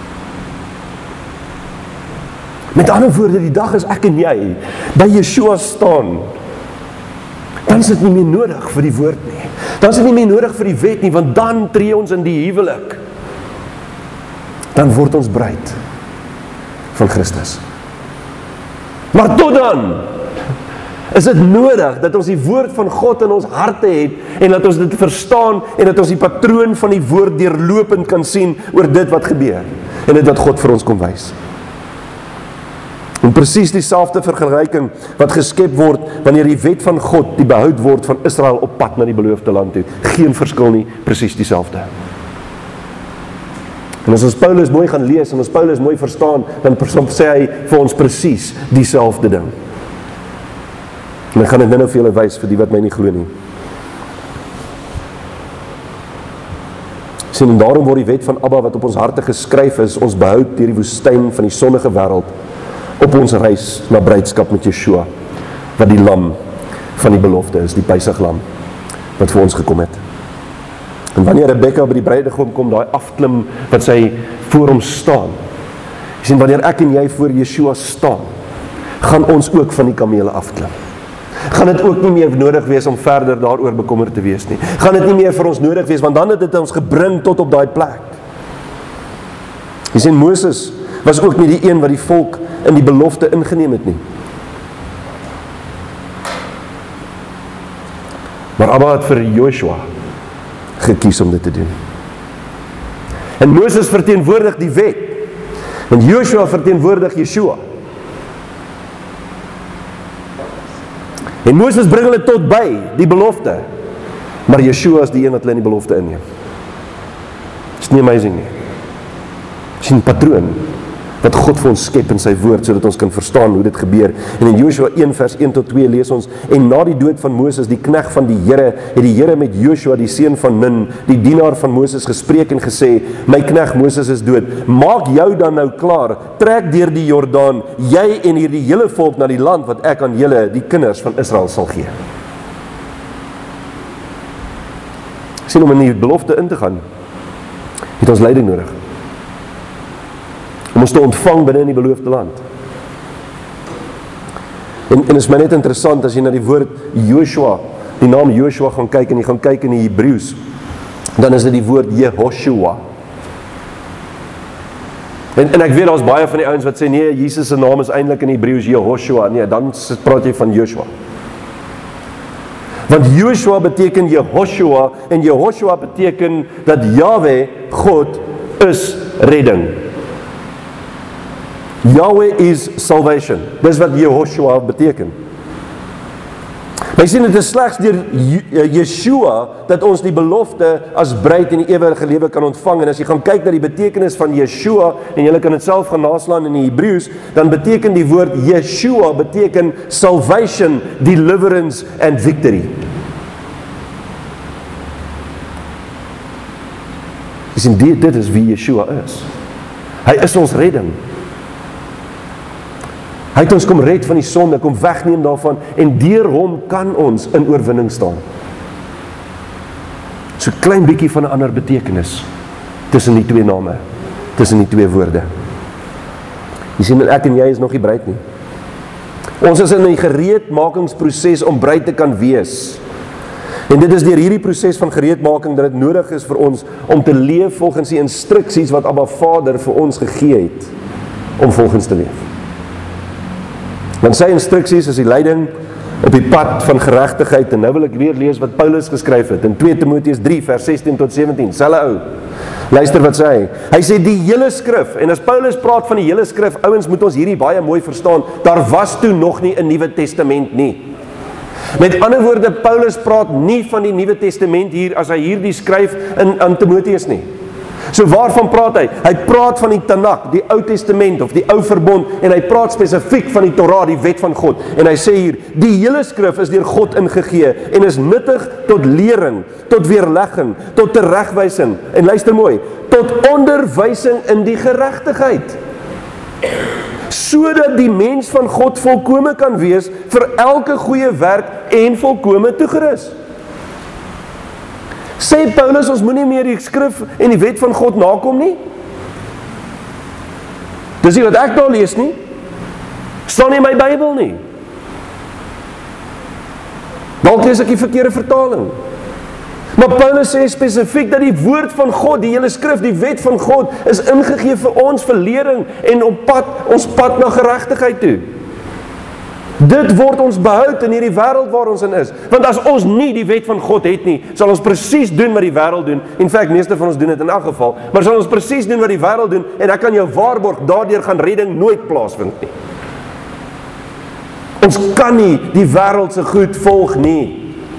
Met ander woorde, die dag as ek en jy by Yeshua staan, dan is dit nie meer nodig vir die woord nie. Dan is dit nie meer nodig vir die wet nie, want dan tree ons in die huwelik. Dan word ons bruid van Christus. Maar tot dan is dit nodig dat ons die woord van God in ons harte het, en dat ons dit verstaan, en dat ons die patroon van die woord deurlopend kan sien oor dit wat gebeur, en dit wat God vir ons kom wys. En presies dieselfde vergelyking wat geskep word wanneer die wet van God die behoud word van Israel op pad na die beloofde land toe. Geen verskil nie, presies dieselfde. En as ons Paulus mooi gaan lees en ons Paulus mooi verstaan, dan sê hy vir ons presies dieselfde ding. En ek gaan dit nou vir julle wys vir die wat my nie glo nie. Sien, en daarom word die wet van Abba wat op ons harte geskryf is, ons behoud deur die woestyn van die sonnige wêreld, op ons reis na bruidskap met Yeshua, wat die lam van die belofte is, die Pesachlam, wat vir ons gekom het. En wanneer Rebekka by die bruidegom kom, daai afklim wat sy voor hom staan, jy sien, wanneer ek en jy voor Yeshua staan, gaan ons ook van die kamele afklim. Gaan dit ook nie meer nodig wees om verder daaroor bekommerd te wees nie. Gaan dit nie meer vir ons nodig wees, want dan het dit ons gebring tot op daai plek. Jy sien, Moses was ook nie die een wat die volk in die belofte ingeneem het nie. Maar Abba het vir Joshua gekies om dit te doen. En Moses verteenwoordig die wet, en Joshua verteenwoordig Yeshua. En Moses bring hulle tot by die belofte, maar Yeshua is die een wat hulle in die belofte inneem. Is nie amazing nie? Is nie 'n patroon wat God vir ons skep in sy woord, sodat ons kan verstaan hoe dit gebeur. En in Joshua 1 vers 1 tot 2 lees ons, en na die dood van Moses, die knegt van die Here, het die Here met Joshua, die seun van Nun, die dienaar van Moses, gespreek en gesê, my knegt Moses is dood, maak jou dan nou klaar, trek deur die Jordaan, jy en hierdie hele volk na die land wat ek aan julle, die kinders van Israel, sal gee. Sien, om in die belofte in te gaan, het ons leiding nodig. Om ons te ontvang binne in die beloofde land. En is my net interessant, as jy na die woord Joshua, die naam Joshua gaan kyk, en jy gaan kyk in die Hebreëus, dan is dit die woord Jehoshua. En ek weet, daar is baie van die ouens wat sê, nee, Jesus se naam is eintlik in Hebreëus Jehoshua, nee, dan praat jy van Joshua. Want Joshua beteken Jehoshua, en Jehoshua beteken dat Yahweh, God, is redding. Yahweh is salvation. Dis wat Jehoshua beteken. Maar jy sien, dit is slegs deur Yeshua dat ons die belofte as bruid in die ewige lewe kan ontvang. En as jy gaan kyk na die betekenis van Yeshua, en jy kan dit self gaan naslaan in die Hebreëus, dan beteken die woord Yeshua beteken salvation, deliverance and victory. Jy sien, dit is wie Yeshua is. Hy is ons redding. Hy het ons kom red van die sonde, kom wegneem daarvan, en deur hom kan ons in oorwinning staan. So klein bietjie van 'n ander betekenis tussen die twee name, tussen die twee woorde. Jy sien, ek en jy is nog nie bruid nie. Ons is in 'n gereedmakingsproses om bruid te kan wees. En dit is deur hierdie proses van gereedmaking dat dit nodig is vir ons om te leef volgens die instruksies wat Abba Vader vir ons gegee het om volgens te leef. Want sy instruksies is die leiding op die pad van geregtigheid. En nou wil ek weer lees wat Paulus geskryf het in 2 Timoteus 3 vers 16 tot 17. Selfe ou. Luister wat sê hy. Hy sê die hele skrif, en as Paulus praat van die hele skrif, ouens, moet ons hierdie baie mooi verstaan, daar was toe nog nie 'n Nuwe Testament nie. Met ander woorde, Paulus praat nie van die Nuwe Testament hier as hy hierdie skryf aan Timoteus nie. So waarvan praat hy? Hy praat van die Tanakh, die Ou Testament of die Ou Verbond, en hy praat spesifiek van die Torah, die wet van God. En hy sê hier, die hele skrif is deur God ingegee en is nuttig tot lering, tot weerlegging, tot teregwysing, en luister mooi, tot onderwysing in die geregtigheid, sodat die mens van God volkome kan wees vir elke goeie werk en volkome toegerus. Sê Paulus, ons moenie meer die skrif en die wet van God nakom nie? Dis nie wat ek daar lees nie. Staan nie in my Bybel nie. Dalk lees ek die verkeerde vertaling. Maar Paulus sê spesifiek dat die woord van God, die hele skrif, die wet van God, is ingegee vir ons vir lering en op pad, ons pad na geregtigheid toe. Dit word ons behoud in hierdie wêreld waar ons in is. Want as ons nie die wet van God het nie, sal ons presies doen wat die wêreld doen. In feite, meeste van ons doen dit in elk geval, maar sal ons presies doen wat die wêreld doen, en ek kan jou waarborg, daardeur gaan redding nooit plaasvind nie. Ons kan nie die wêreld se goed volg nie.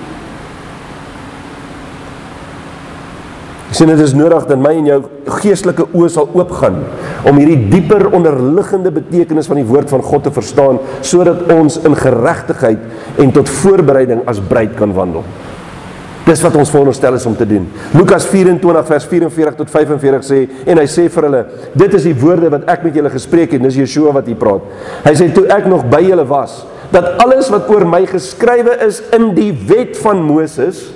Ek sê, dit is nodig dat my en jou geestelike oë sal oopgaan om hierdie dieper onderliggende betekenis van die woord van God te verstaan, sodat ons in geregtigheid en tot voorbereiding as bruid kan wandel. Dis wat ons veronderstel is om te doen. Lukas 24 vers 44 tot 45 sê, en hy sê vir hulle, dit is die woorde wat ek met julle gespreek het, dis Yeshua wat hier praat. Hy sê, toe ek nog by julle was, dat alles wat oor my geskrywe is in die wet van Moses,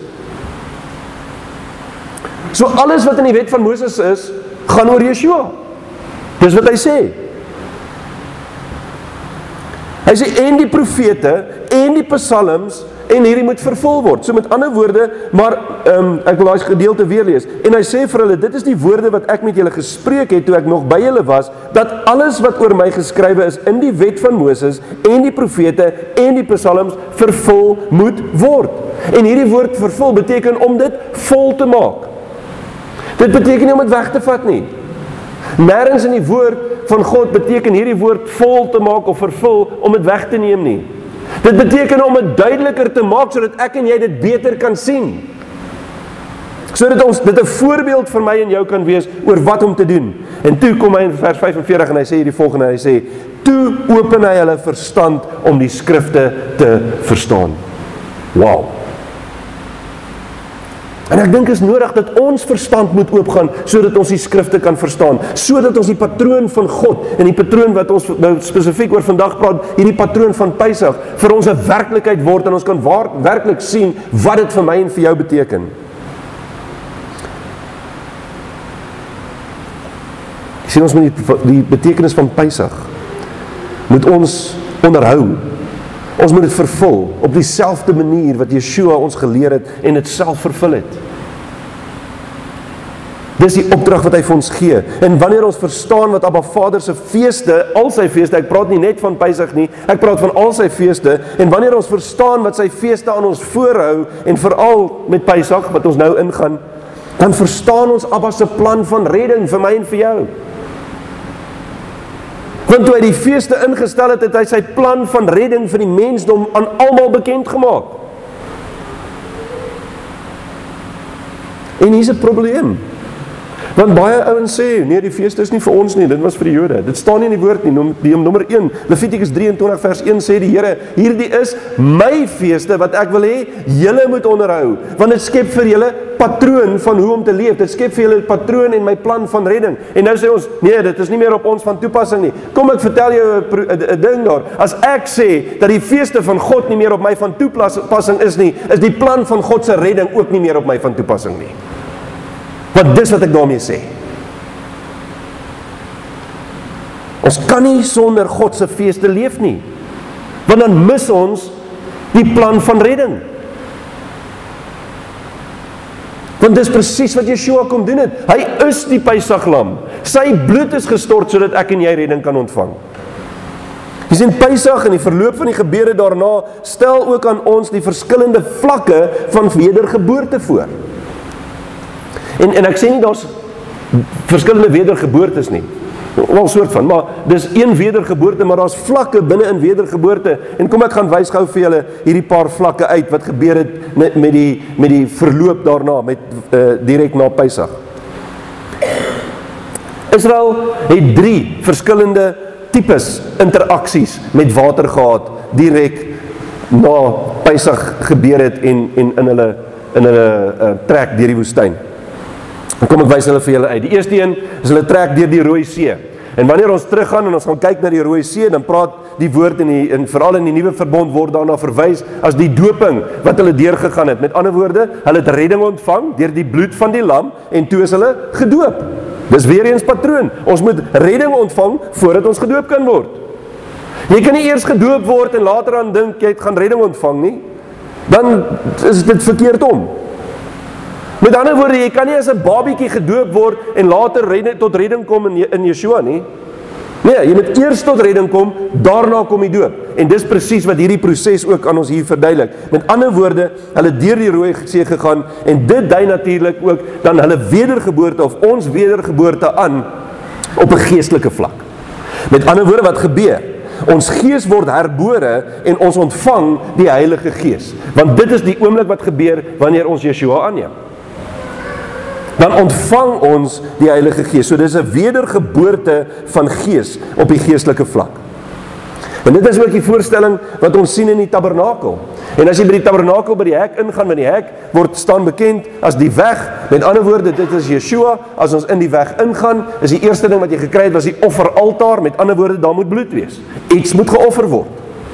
so alles wat in die wet van Moses is, gaan oor Yeshua. Dis wat hy sê. Hy sê, en die profete, en die psalms, en hierdie moet vervul word. So met ander woorde, maar ek wil daai gedeelte weer lees. En hy sê vir hulle, dit is die woorde wat ek met julle gespreek het, toe ek nog by julle was, dat alles wat oor my geskrywe is in die wet van Moses, en die profete, en die psalms, vervul moet word. En hierdie woord vervul beteken om dit vol te maak. Dit beteken nie om dit weg te vat nie. Nêrens in die woord van God beteken hierdie woord vol te maak of vervul om dit weg te neem nie. Dit beteken om dit duideliker te maak sodat ek en jy dit beter kan sien. Sodat ons dit 'n voorbeeld vir my en jou kan wees oor wat om te doen. En toe kom hy in vers 45 en hy sê hierdie volgende, hy sê, toe open hy hulle verstand om die skrifte te verstaan. Wow. En ek dink is nodig dat ons verstand moet oopgaan, sodat ons die skrifte kan verstaan, sodat ons die patroon van God, en die patroon wat ons nou spesifiek oor vandag praat, hierdie patroon van Pesach, vir ons 'n werklikheid word, en ons kan werklik sien wat dit vir my en vir jou beteken. Ek sien ons met die betekenis van Pesach, moet ons onderhou. Ons moet dit vervul op dieselfde manier wat Yeshua ons geleer het en dit self vervul het. Dis die opdrag wat hy vir ons gee. En wanneer ons verstaan wat Abba Vader se feeste, al sy feeste, ek praat nie net van Pesach nie, ek praat van al sy feeste, en wanneer ons verstaan wat sy feeste aan ons voorhou, en veral met Pesach, wat ons nou ingaan, dan verstaan ons Abba se plan van redding vir my en vir jou. Want toe hy die feeste ingestel het, het hy sy plan van redding vir die mensdom aan almal bekend gemaak. En hier's 'n probleem. Want baie ouens sê, nee, die feeste is nie vir ons nie, dit was vir die Jode. Dit staan nie in die woord nie, nommer 1, Levitikus 23 vers 1 sê die Here, hierdie is my feeste wat ek wil hê, julle moet onderhou, want dit skep vir julle patroon van hoe om te leef, dit skep vir julle patroon en my plan van redding. En nou sê ons, nee, dit is nie meer op ons van toepassing nie. Kom ek vertel jou 'n ding daar, as ek sê, dat die feeste van God nie meer op my van toepassing is nie, is die plan van God se redding ook nie meer op my van toepassing nie. Want dis wat ek daarmee sê. Ons kan nie sonder God se feeste leef nie. Want dan mis ons die plan van redding. Want dis presies wat Yeshua kom doen het. Hy is die Pesachlam. Sy bloed is gestort sodat ek en jy redding kan ontvang. Jy sien, Pesach en die verloop van die gebeure daarna stel ook aan ons die verskillende vlakke van wedergeboorte voor. En ek sê nie daar's verskillende wedergeboortes nie. Wel soort van, maar dis een wedergeboorte, maar daar's vlakke binne in wedergeboorte. En kom ek gaan wys gou vir julle hierdie paar vlakke uit wat gebeur het met die verloop daarna, met direk na Pesach. Israel het 3 verskillende tipes interaksies met water gehad direk na Pesach gebeur het en in hulle trek deur die woestyn. Kom ek wys hulle vir julle uit. Die eerste een is hulle trek deur die Rooi See. En wanneer ons teruggaan en ons gaan kyk na die Rooi See, dan praat die woord en veral in die Nuwe Verbond word daarna verwys as die doping wat hulle deurgegaan het. Met ander woorde, hulle het redding ontvang deur die bloed van die lam en toe is hulle gedoop. Dis weer eens patroon. Ons moet redding ontvang voordat ons gedoop kan word. Jy kan nie eers gedoop word en later aan dink jy gaan redding ontvang nie. Dan is dit verkeerd om. Met ander woorde, jy kan nie as 'n babietjie gedoop word en later tot redding kom in Yeshua nie. Nee, jy moet eers tot redding kom, daarna kom die doop. En dis presies wat hierdie proses ook aan ons hier verduidelik. Met ander woorde, hulle deur die Rooi See gegaan en dit dui natuurlik ook dan hulle wedergeboorte of ons wedergeboorte aan op 'n geestelike vlak. Met ander woorde, wat gebeur? Ons gees word herbore en ons ontvang die Heilige Gees. Want dit is die oomblik wat gebeur wanneer ons Yeshua aanneem. Dan ontvang ons die Heilige Gees. So dis 'n wedergeboorte van gees op die geestelike vlak. En dit is ook die voorstelling wat ons sien in die tabernakel. En as jy by die tabernakel by die hek ingaan, want die hek staan bekend as die weg. Met ander woorde, dit is Yeshua. As ons in die weg ingaan, is die eerste ding wat jy gekry het was die offeraltaar. Met ander woorde, daar moet bloed wees. Iets moet geoffer word.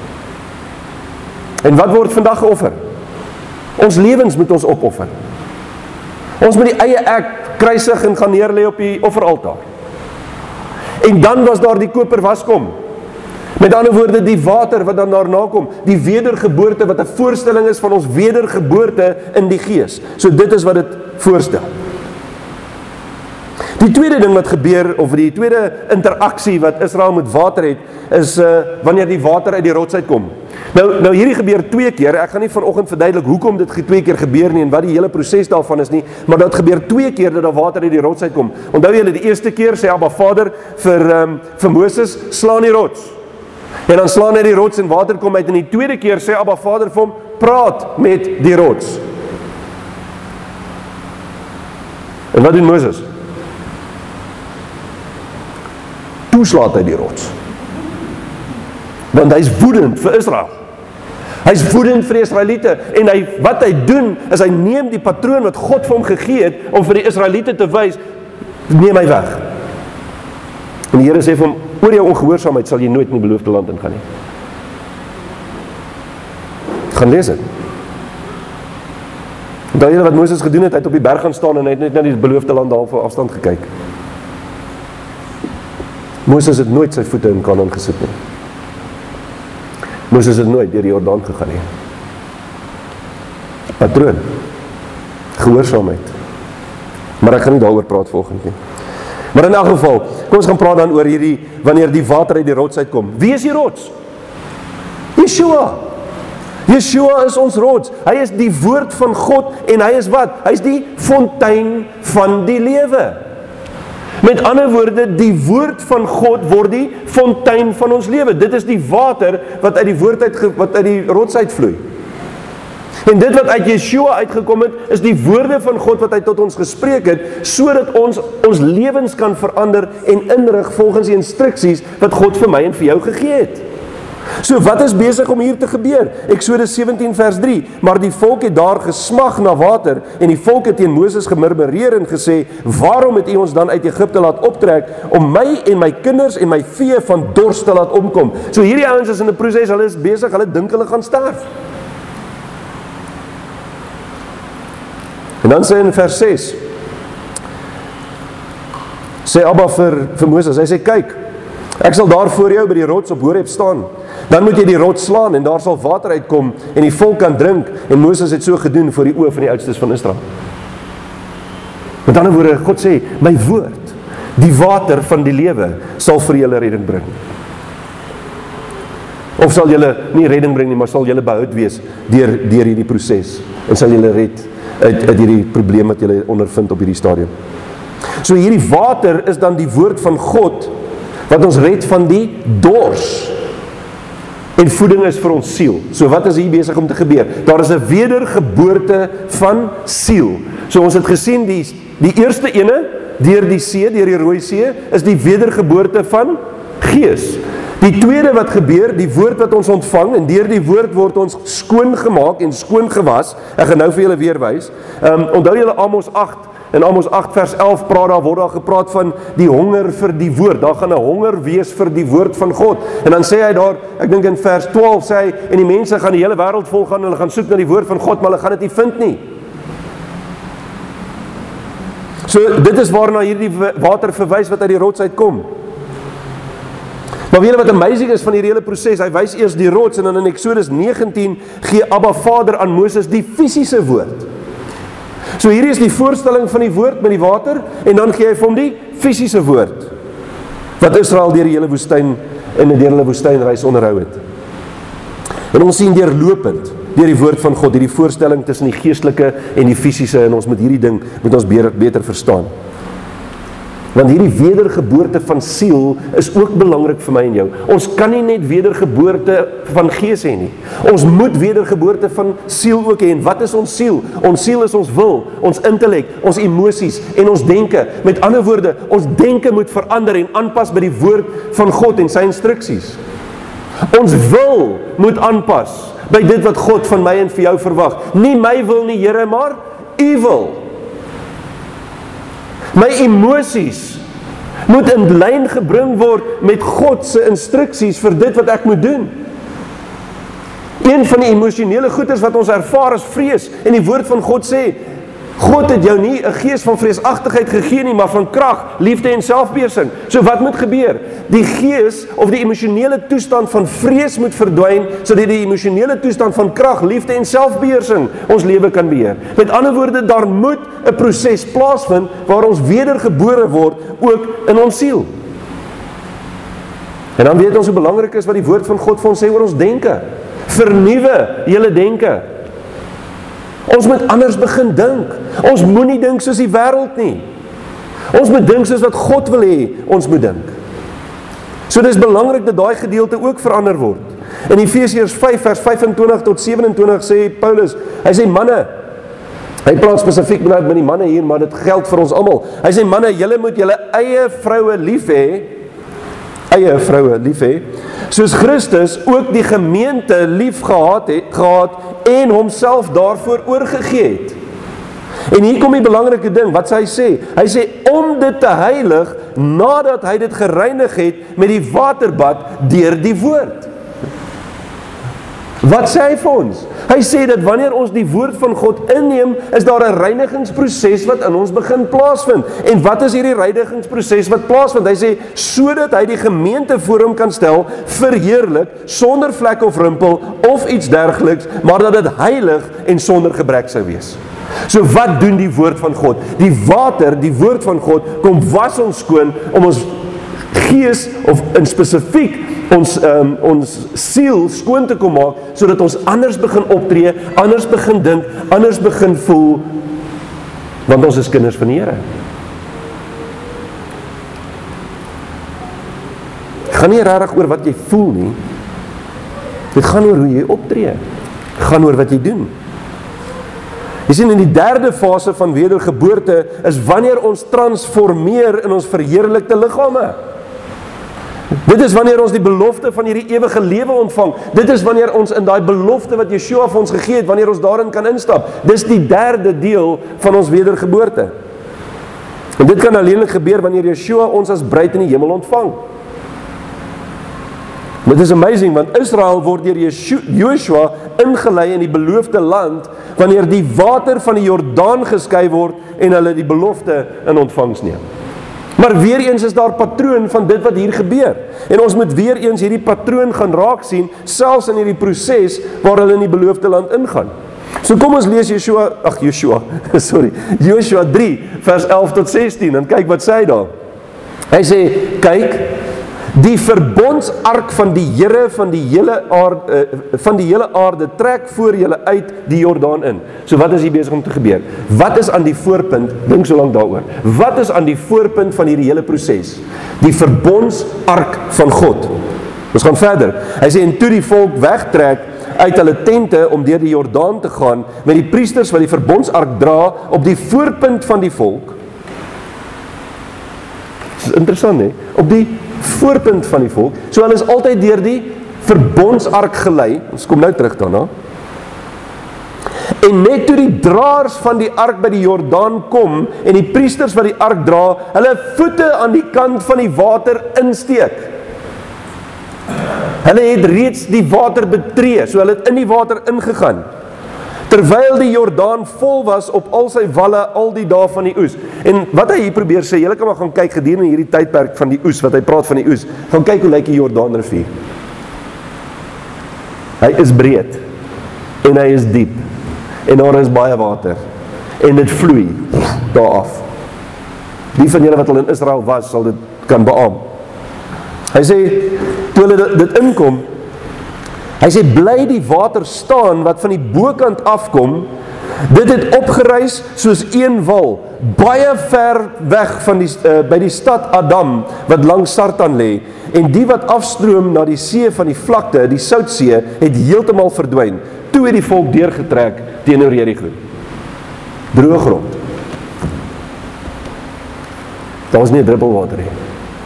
En wat word vandag geoffer? Ons lewens moet ons opoffer. Ons moet die eie ek kruisig en gaan neerlê op die offeraltaar. En dan was daar die koper waskom. Met ander woorde, die water wat dan daarna kom, die wedergeboorte wat 'n voorstelling is van ons wedergeboorte in die gees. So dit is wat dit voorstel. Die tweede ding wat gebeur, of die tweede interaksie wat Israel met water het, is wanneer die water uit die rots uitkom. Nou hierdie gebeur 2 keer, ek gaan nie vanoggend verduidelik hoekom dit 2 keer gebeur nie en wat die hele proses daarvan is nie, maar dit gebeur 2 keer dat daar water uit die rots uitkom. Onthou julle, die eerste keer sê Abba Vader vir Moses, slaan die rots. En dan slaan hy die rots en water kom uit, en die tweede keer sê Abba Vader vir hom, praat met die rots. En wat doen Moses? Toeslaat hy die rots. Want hy is woedend vir Israel. Hy is woedend vir die Israeliete, en wat hy doen, is hy neem die patroon wat God vir hom gegee het, om vir die Israeliete te wys, neem hy weg. En die Here sê vir hom, oor jou ongehoorsaamheid sal jy nooit in die beloofde land ingaan nie. Gaan lees dit. Onthou julle wat Moses gedoen het, hy het op die berg gaan staan en hy het net na die beloofde land daar van afstand gekyk. Moses het nooit sy voete in Kanaan gesit nie. Moses het nooit deur die Jordaan gegaan nie. Patroon, gehoorsaamheid, Maar ek gaan nie daaroor praat volgende nie. Maar in elk geval, kom ons gaan praat dan oor hierdie, wanneer die water uit die rots uitkom. Wie is die rots? Yeshua. Yeshua is ons rots. Hy is die woord van God en hy is wat? Hy is die fontein van die lewe. Met ander woorde, die woord van God word die fontein van ons lewe. Dit is die water wat uit die woord wat uit die rots uitvloei. En dit wat uit Yeshua uitgekom het, is die woorde van God wat hy tot ons gespreek het, sodat ons lewens kan verander en inrig volgens die instruksies wat God vir my en vir jou gegee het. So wat is besig om hier te gebeur? Eksodus 17 vers 3, maar die volk het daar gesmag na water, en die volk het teen Moses gemurmureer en gesê, waarom het u ons dan uit Egipte laat optrek, om my en my kinders en my vee van dors te laat omkom? So hierdie ouens is in 'n proses, hulle is besig, hulle dink hulle gaan sterf. En dan sê in vers 6, sê Abba vir Moses, hy sê, kyk, ek sal daar voor jou by die rots op Horeb staan, dan moet jy die rots slaan, en daar sal water uitkom, en die volk kan drink, en Moses het so gedoen voor die oë van die oudstes van Israel. Met ander woorde, God sê, my woord, die water van die lewe, sal vir julle redding bring. Of sal julle nie redding bring nie, maar sal julle behoud wees deur hierdie proses, en sal julle red uit hierdie probleem wat julle ondervind op hierdie stadium. So hierdie water is dan die woord van God, wat ons red van die dors. En voeding is vir ons siel. So wat is hier besig om te gebeur? Daar is 'n wedergeboorte van siel. So ons het gesien, die eerste ene, deur die see, deur die Rooi See, is die wedergeboorte van gees. Die tweede wat gebeur, die woord wat ons ontvang, en deur die woord word ons skoon gemaak en skoon gewas. Ek gaan nou vir julle weer wys. Onthou julle Amos 8, in Amos 8 vers 11 word daar gepraat van die honger vir die woord. Daar gaan 'n honger wees vir die woord van God. En dan sê hy daar, ek dink in vers 12 sê hy, en die mense gaan die hele wêreld vol gaan, hulle gaan soek na die woord van God, maar hulle gaan dit nie vind nie. So dit is waarna hierdie water verwys wat uit die rots uitkom. Maar weet julle wat amazing is van hierdie hele proses? Hy wys eers die rots, en dan in Eksodus 19 gee Abba Vader aan Moses die fisiese woord. So hierdie is die voorstelling van die woord met die water, en dan gee hy vir hom die fisiese woord, wat Israel deur die hele woestyn en deur hulle woestynreis onderhou het. En ons sien deurlopend deur die woord van God, hierdie voorstelling tussen die geestelike en die fisiese, en ons moet hierdie ding beter verstaan. Want hierdie wedergeboorte van siel is ook belangrik vir my en jou. Ons kan nie net wedergeboorte van gees hê nie. Ons moet wedergeboorte van siel ook hê. En wat is ons siel? Ons siel is ons wil, ons intellek, ons emosies en ons denke. Met ander woorde, ons denke moet verander en aanpas by die woord van God en sy instruksies. Ons wil moet aanpas by dit wat God van my en vir jou verwag. Nie my wil nie, Here, maar u wil. My emosies moet in lyn gebring word met God se instruksies vir dit wat ek moet doen. Een van die emosionele goeders wat ons ervaar is vrees, en die woord van God sê, God het jou nie 'n gees van vreesagtigheid gegee nie, maar van krag, liefde en selfbeheersing. So wat moet gebeur? Die gees of die emosionele toestand van vrees moet verdwyn, sodat die emosionele toestand van krag, liefde en selfbeheersing ons lewe kan beheer. Met ander woorde, daar moet 'n proses plaasvind waar ons wedergebore word, ook in ons siel. En dan weet ons hoe belangrik is wat die woord van God vir ons sê oor ons denke. Vernuwe julle denke. Ons moet anders begin dink. Ons moenie dink soos die wêreld nie. Ons moet dink soos wat God wil hê ons moet dink. So dis belangrik dat daai gedeelte ook verander word. In Efesiërs 5 vers 25 tot 27 sê Paulus, hy sê manne, hy praat spesifiek met die manne hier, maar dit geld vir ons almal. Hy sê manne, julle moet julle eie vroue lief hê, soos Christus ook die gemeente lief gehad en homself daarvoor oorgegee het. En hier kom die belangrike ding, wat hy sê? Hy sê, om dit te heilig, nadat hy dit gereinig het met die waterbad deur die woord. Wat sê hy vir ons? Hy sê dat wanneer ons die woord van God inneem, is daar 'n reinigingsproses wat in ons begin plaasvind. En wat is hierdie reinigingsproses wat plaasvind? Hy sê, sodat hy die gemeente voor hom kan stel, verheerlik, sonder vlek of rimpel, of iets dergeliks, maar dat dit heilig en sonder gebrek sou wees. So wat doen die woord van God? Die water, die woord van God, kom was ons skoon om ons gees, of in spesifiek ons siel skoon te kom maak, sodat ons anders begin optree, anders begin dink, anders begin voel, want ons is kinders van die Here. Het gaan nie regtig oor wat jy voel nie, dit gaan oor hoe jy optree, dit gaan oor wat jy doen. Jy sien, in die derde fase van wedergeboorte is wanneer ons transformeer in ons verheerlikte liggame. Dit is wanneer ons die belofte van hierdie ewige lewe ontvang. Dit is wanneer ons in daai belofte wat Yeshua vir ons gegee het, wanneer ons daarin kan instap. Dis die derde deel van ons wedergeboorte. En dit kan alleenlik gebeur wanneer Yeshua ons as bruid in die hemel ontvang. Dit is amazing, want Israel word deur Joshua ingelei in die beloofde land, wanneer die water van die Jordaan geskei word en hulle die belofte in ontvangs neem. Maar weer eens is daar patroon van dit wat hier gebeur. En ons moet weer eens hierdie patroon gaan raak sien, selfs in hierdie proses waar hulle in die beloofde land ingaan. So kom ons lees Joshua 3 vers 11 tot 16 en kyk wat sê hy daar. Hy sê, kyk, die verbondsark van die Here van die hele aarde trek voor julle uit die Jordaan in. So wat is hier besig om te gebeur? Wat is aan die voorpunt? Dink so lank daaroor. Wat is aan die voorpunt van hierdie hele proses? Die verbondsark van God. Ons gaan verder. Hy sê, en toe die volk wegtrek uit hulle tente om deur die Jordaan te gaan, met die priesters wat die verbondsark dra op die voorpunt van die volk. Dit is interessant, hè? Op die voorpunt van die volk, so hulle is altyd deur die verbondsark gelei, ons kom nou terug daarna, en net toe die draers van die ark by die Jordaan kom, en die priesters wat die ark dra, hulle voete aan die kant van die water insteek, hulle het reeds die water betree, so hulle het in die water ingegaan, terwyl die Jordaan vol was op al sy walle al die dae van die oes. En wat hy hier probeer sê, julle kan maar gaan kyk gedurende hierdie tydperk van die oes, wat hy praat van die oes, gaan kyk hoe lyk die Jordaan rivier. Hy is breed, en hy is diep, en daar is baie water, en dit vloei daar af. Die van julle wat al in Israel was, sal dit kan beaam. Hy sê, toe hulle dit inkom, hy sê, bly die water staan wat van die bokant afkom, dit het opgereis soos een wal, baie ver weg van by die stad Adam, wat langs Sartan lê, en die wat afstroom na die see van die vlakte, die Soutsee, het heeltemal verdwyn. Toe het die volk deurgetrek teenoor Jerigo. Droë grond. Daar was nie 'n druppel water nie.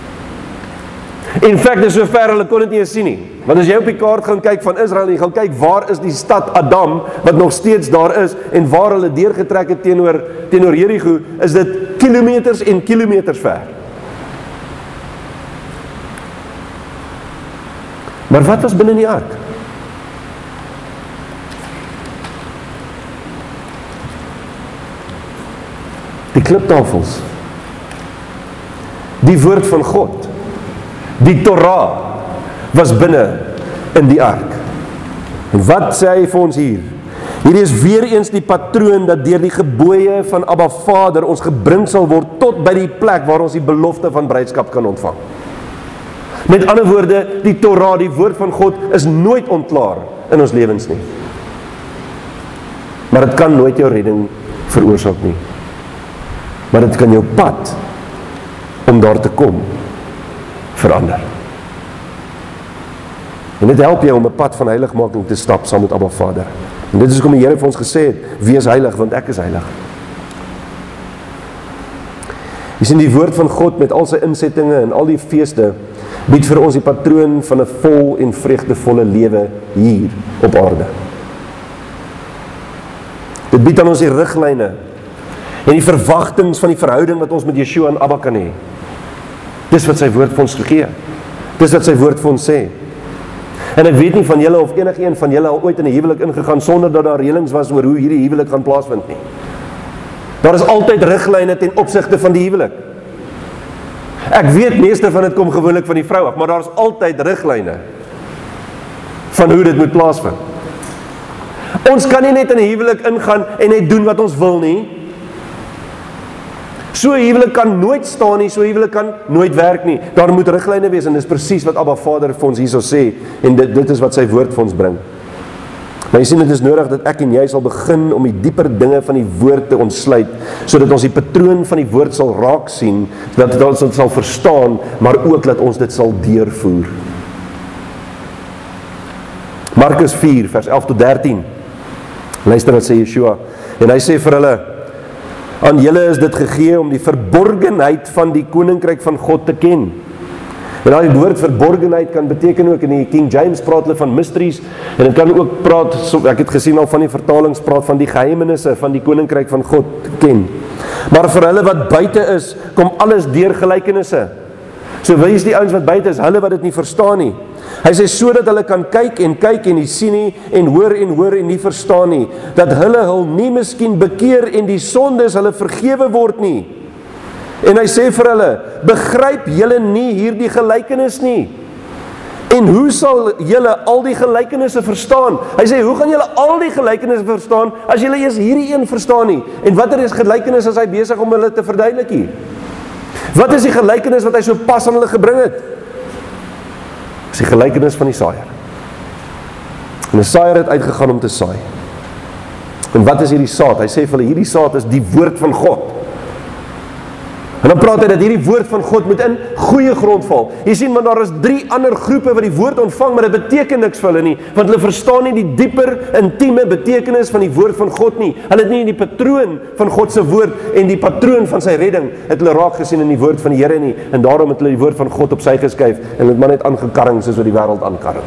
In fact, dis so ver, hulle kon dit nie eens sien nie. Want as jy op die kaart gaan kyk van Israel, en jy gaan kyk waar is die stad Adam, wat nog steeds daar is, en waar hulle deurgetrek het teenoor Jerigo, is dit kilometers en kilometers ver. Maar wat was binne in die ark? Die kliptafels, die woord van God, die Torah was binne in die ark. En wat sê hy vir ons hier? Hierdie is weer eens die patroon dat deur die gebooie van Abba Vader ons gebring sal word tot by die plek waar ons die belofte van bruidskap kan ontvang. Met ander woorde, die Torah, die woord van God, is nooit ontklaar in ons lewens nie. Maar dit kan nooit jou redding veroorsaak nie. Maar dit kan jou pad om daar te kom verander. En dit help jou om 'n pad van heiligmaking te stap saam met Abba Vader. En dit is hoekom die Here vir ons gesê het, wees heilig, want ek is heilig. Jy sien, die woord van God met al sy insettinge en al die feeste bied vir ons die patroon van 'n vol en vreugdevolle lewe hier op aarde. Dit bied aan ons die riglyne en die verwagtings van die verhouding wat ons met Yeshua en Abba kan hê. Dis wat sy woord vir ons gegee. Dis wat sy woord vir ons sê. En ek weet nie van julle of enige een van julle al ooit in 'n huwelik ingegaan sonder dat daar reëlings was oor hoe hierdie huwelik gaan plaasvind nie. Daar is altyd riglyne ten opsigte van die huwelik. Ek weet meeste van dit kom gewoonlik van die vrou af, maar daar is altyd riglyne van hoe dit moet plaasvind. Ons kan nie net in 'n huwelik ingaan en net doen wat ons wil nie. So 'n huwelik kan nooit staan nie, so 'n huwelik kan nooit werk nie. Daar moet riglyne wees en dis presies wat Abba Vader vir ons hierso sê en dit is wat sy woord vir ons bring. Maar jy sien, dit is nodig dat ek en jy sal begin om die dieper dinge van die woord te ontsluit, sodat ons die patroon van die woord sal raak sien, dat ons dit sal verstaan, maar ook dat ons dit sal deurvoer. Markus 4, vers 11 tot 13. Luister wat sê Yeshua, en hy sê vir hulle, aan julle is dit gegee om die verborgenheid van die koninkryk van God te ken. En die woord verborgenheid kan beteken ook, in die King James praat hulle van mysteries, en dit kan ook praat, ek het gesien al van die vertalings, praat van die geheimenisse van die koninkryk van God te ken. Maar vir hulle wat buite is, kom alles deur gelykenisse. So wie is die ouens wat buite is, hulle wat dit nie verstaan nie. Hy sê, sodat hulle kan kyk en nie sien nie, en hoor en nie verstaan nie, dat hulle hul nie miskien bekeer en die sondes hulle vergewe word nie. En hy sê vir hulle, begryp julle nie hierdie gelykenis nie? En hoe sal julle al die gelykenisse verstaan? Hy sê, hoe gaan julle al die gelykenisse verstaan, as julle eers hierdie een verstaan nie? En watter is gelykenis as hy besig om hulle te verduidelik hier? Wat is die gelykenis wat hy so pas aan hulle gebring het? Dis die gelykenis van die saaier. En die saaier het uitgegaan om te saai. En wat is hierdie saad? Hy sê vir hulle, hierdie saad is die woord van God. En dan praat hy dat hierdie woord van God moet in goeie grond val. Jy sien, want daar is 3 ander groepe wat die woord ontvang, maar dit beteken niks vir hulle nie, want hulle verstaan nie die dieper, intieme betekenis van die woord van God nie. Hulle het nie die patroon van God se woord en die patroon van sy redding het hulle raak gesien in die woord van die Here nie, en daarom het hulle die woord van God op sy geskuif en dit maar net aangekarring soos wat die wêreld aankarring.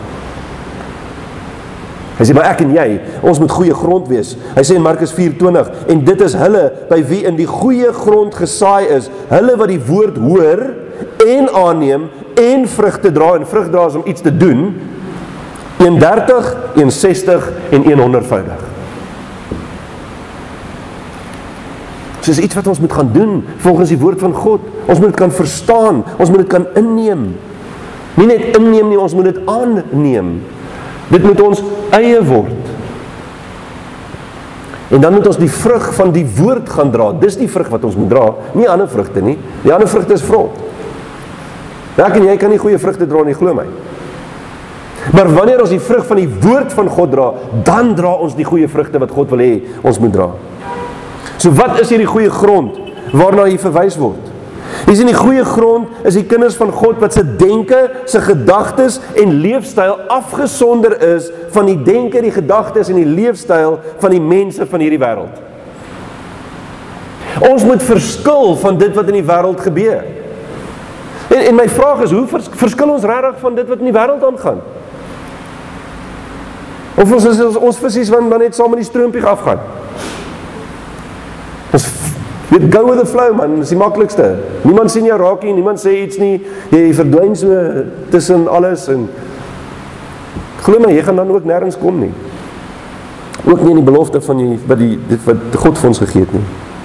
Hy sê, maar ek en jy, ons moet goeie grond wees. Hy sê in Markus 4:20, en dit is hulle by wie in die goeie grond gesaai is, hulle wat die woord hoor en aanneem en vrugte dra, en vrug dra is om iets te doen, 130, 160 en 100voudig. So is iets wat ons moet gaan doen, volgens die woord van God. Ons moet dit kan verstaan, ons moet dit kan inneem. Nie net inneem nie, ons moet dit aanneem. Dit moet ons eie word. En dan moet ons die vrug van die woord gaan dra. Dis die vrug wat ons moet dra, nie ander vrugte nie. Die ander vrugte is vrot. Ek en jy kan nie goeie vrugte dra nie, glo my. Maar wanneer ons die vrug van die woord van God dra, dan dra ons die goeie vrugte wat God wil hê ons moet dra. So wat is hierdie goeie grond waarna hier verwys word? Jy sien, die goeie grond is die kinders van God wat se denke, se gedagtes en leefstyl afgesonder is van die denke, die gedagtes en die leefstyl van die mense van hierdie wêreld. Ons moet verskil van dit wat in die wêreld gebeur. En my vraag is, hoe verskil ons regtig van dit wat in die wêreld aangaan? Of ons visies wat dan net saam met die stroompie afgaan? Weet, go with the flow man, dis die maklikste. Niemand sien jou raak nie, niemand sê iets nie, jy verdwyn so tussen alles en glo my, jy gaan dan ook nêrens kom nie. Ook nie in die belofte van wat God vir ons gegee het nie.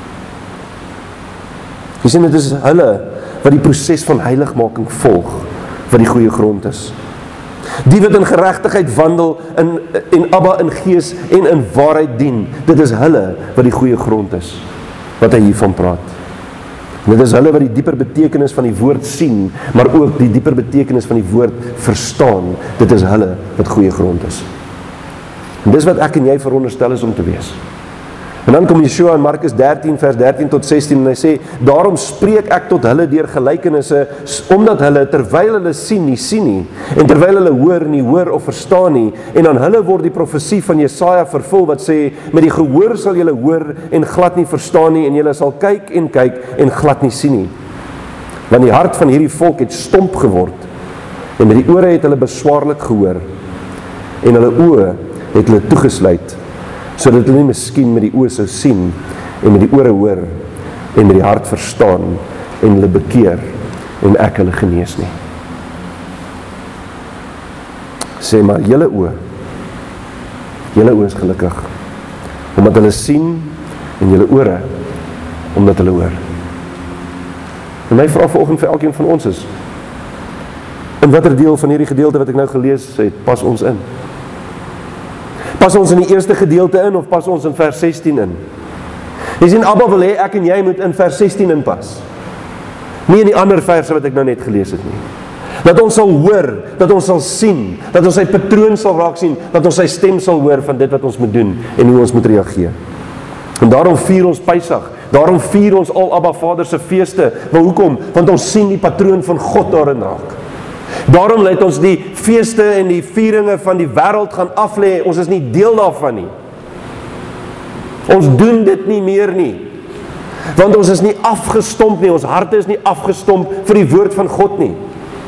Jy sien, dit is hulle wat die proses van heiligmaking volg, wat die goeie grond is. Die wat in geregtigheid wandel en Abba in gees en in waarheid dien, dit is hulle wat die goeie grond is, wat hy hiervan praat. En dit is hulle wat die dieper betekenis van die woord sien, maar ook die dieper betekenis van die woord verstaan. Dit is hulle wat goeie grond is. En dis wat ek en jy veronderstel is om te wees. En dan kom Yeshua in Markus 13 vers 13 tot 16 en hy sê, daarom spreek ek tot hulle deur gelykenisse, omdat hulle terwyl hulle sien nie, en terwyl hulle hoor nie hoor of verstaan nie, en aan hulle word die profesie van Jesaja vervul wat sê, met die gehoor sal julle hoor en glad nie verstaan nie, en julle sal kyk en glad nie sien nie. Want die hart van hierdie volk het stomp geword, en met die ore het hulle beswaarlik gehoor, en hulle oë het hulle toegesluit, sodat hulle nie miskien met die oë sou sien, en met die ore hoor, en met die hart verstaan, en hulle bekeer, en ek hulle genees nie. Sê maar, julle oë is gelukkig, omdat hulle sien, en julle ore, omdat hulle hoor. En my vraag vanoggend vir elkeen van ons is, in watter deel van hierdie gedeelte wat ek nou gelees het, pas ons in? Pas ons in die eerste gedeelte in, of pas ons in vers 16 in? Jy sien, Abba wil hê ek en jy moet in vers 16 inpas. Nie in die ander verse wat ek nou net gelees het nie. Dat ons sal hoor, dat ons sal sien, dat ons sy patroon sal raak sien, dat ons sy stem sal hoor van dit wat ons moet doen en hoe ons moet reageer. En daarom vier ons Pesach, daarom vier ons al Abba Vader se feeste. Maar hoekom? Want ons sien die patroon van God daarin raak. Daarom laat ons die feeste en die vieringe van die wêreld gaan aflê, ons is nie deel daarvan nie. Ons doen dit nie meer nie. Want ons is nie afgestomp nie, ons harte is nie afgestomp vir die woord van God nie.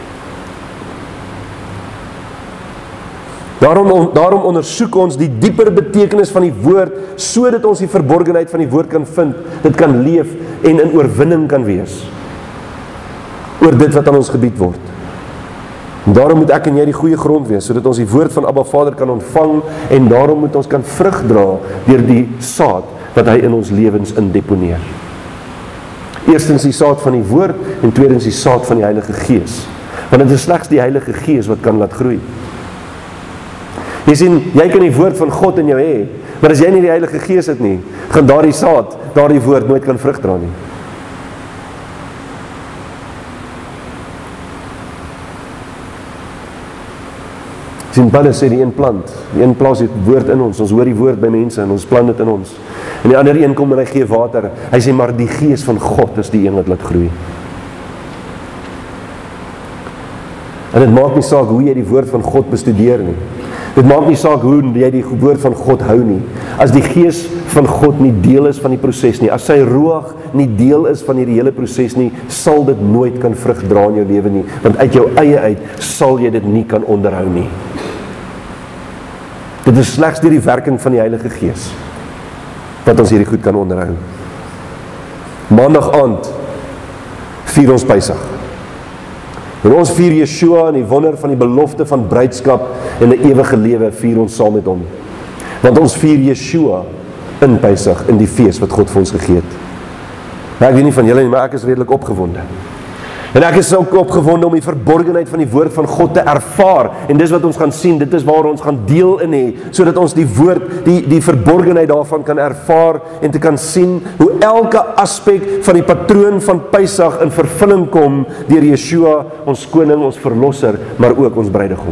Daarom ondersoek ons die dieper betekenis van die woord, sodat ons die verborgenheid van die woord kan vind, dit kan leef en in oorwinning kan wees oor dit wat aan ons gebied word. En daarom moet ek en jy die goeie grond wees, sodat ons die woord van Abba Vader kan ontvang, en daarom moet ons kan vrug dra deur die saad wat hy in ons lewens indeponeer. Eerstens die saad van die woord, en tweedens die saad van die Heilige Gees. Want dit is slegs die Heilige Gees wat kan laat groei. Jy sien, jy kan die woord van God in jou hê, maar as jy nie die Heilige Gees het nie, gaan daardie saad, daardie woord nooit kan vrug dra nie. Jy sien, Paulus sê die een plant, die een plaas het woord in ons hoor die woord by mense en ons plant dit in ons. En die ander een kom en hy gee water, hy sê maar die Gees van God is die een wat laat groei. En dit maak nie saak hoe jy die woord van God bestudeer nie. Dit maak nie saak hoe jy die woord van God hou nie. As die Gees van God nie deel is van die proses nie, as sy roeg nie deel is van hierdie hele proses nie, sal dit nooit kan vrug dra in jou lewe nie, want uit jou eie uit sal jy dit nie kan onderhou nie. Dit is slegs deur die werking van die Heilige Gees wat ons hierdie goed kan onderhou. Maandag aand vier ons Pesach. En ons vier Yeshua en die wonder van die belofte van bruidskap en 'n ewige lewe vier ons saam met hom. Want ons vier Yeshua in Pesach, in die fees wat God vir ons gegee het. Nou, ek weet nie van julle nie, maar ek is redelik opgewonde. En ek is ook opgewonde om die verborgenheid van die woord van God te ervaar. En dis wat ons gaan sien, dit is waar ons gaan deel in hê, sodat ons die woord, die verborgenheid daarvan kan ervaar en te kan sien hoe elke aspek van die patroon van Pesach in vervulling kom deur Yeshua, ons koning, ons verlosser, maar ook ons bruidegom.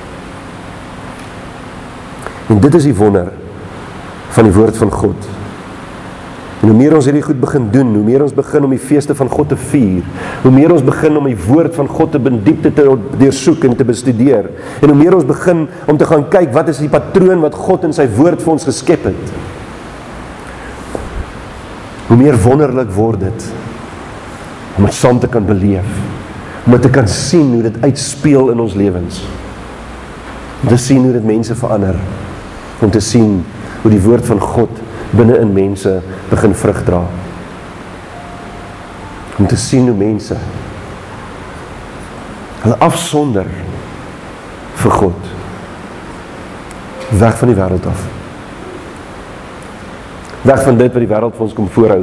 En dit is die wonder van die woord van God. En hoe meer ons hierdie goed begin doen, hoe meer ons begin om die feeste van God te vier, hoe meer ons begin om die woord van God te in diepte te deursoek en te bestudeer, en hoe meer ons begin om te gaan kyk, wat is die patroon wat God in sy woord vir ons geskep het, hoe meer wonderlik word dit, om dit saam te kan beleef, om dit te kan sien hoe dit uitspeel in ons lewens, om te sien hoe dit mense verander, om te sien hoe die woord van God binne in mense begin vrug dra. Om te sien hoe mense hulle afsonder vir God, weg van die wêreld af, weg van dit wat die wêreld vir ons kom voorhou,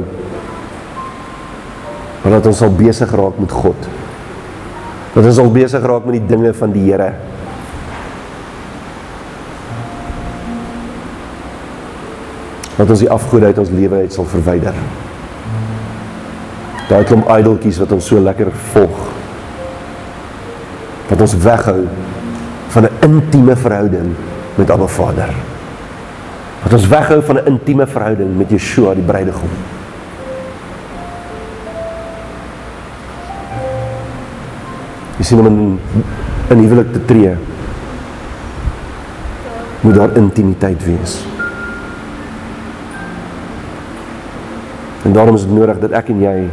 maar dat ons sal besig raak met God, dat ons sal besig raak met die dinge van die Here. Dat ons die afgode uit ons lewe uit sal verwyder. Daai klomp idooltjies wat ons so lekker volg. Wat ons weghou van 'n intieme verhouding met Abba Vader. Wat ons weghou van 'n intieme verhouding met Yeshua, die bruidegom. Jy sien, om in huwelik te tree, moet daar intimiteit wees. En daarom is dit nodig dat ek en jy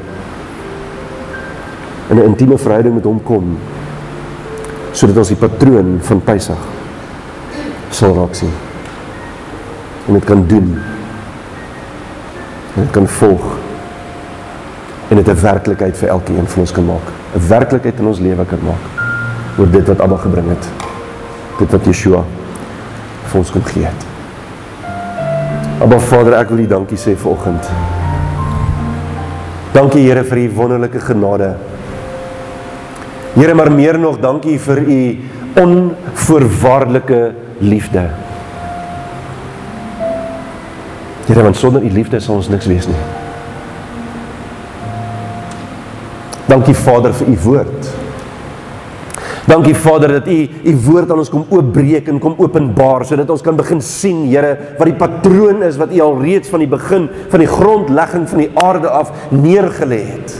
in 'n intieme verhouding met hom kom, sodat ons die patroon van Pesach sal raak sien. En dit kan doen. En dit kan volg. En dit 'n werklikheid vir elkeen van ons kan maak. 'n Werklikheid in ons lewe kan maak. Oor dit wat Abba gebring het. Dit wat Yeshua vir ons kon gee het. Abba Vader, ek wil U dankie sê vanoggend. Dankie Here vir U wonderlike genade. Here, maar meer nog, dankie vir U onvoorwaardelike liefde. Here, want sonder U liefde sal ons niks wees nie. Dankie Vader vir U woord. Dankie Vader dat U woord aan ons kom oopbreek en kom openbaar, sodat ons kan begin sien, Here, wat die patroon is wat U al reeds van die begin, van die grondlegging van die aarde af neergelê het.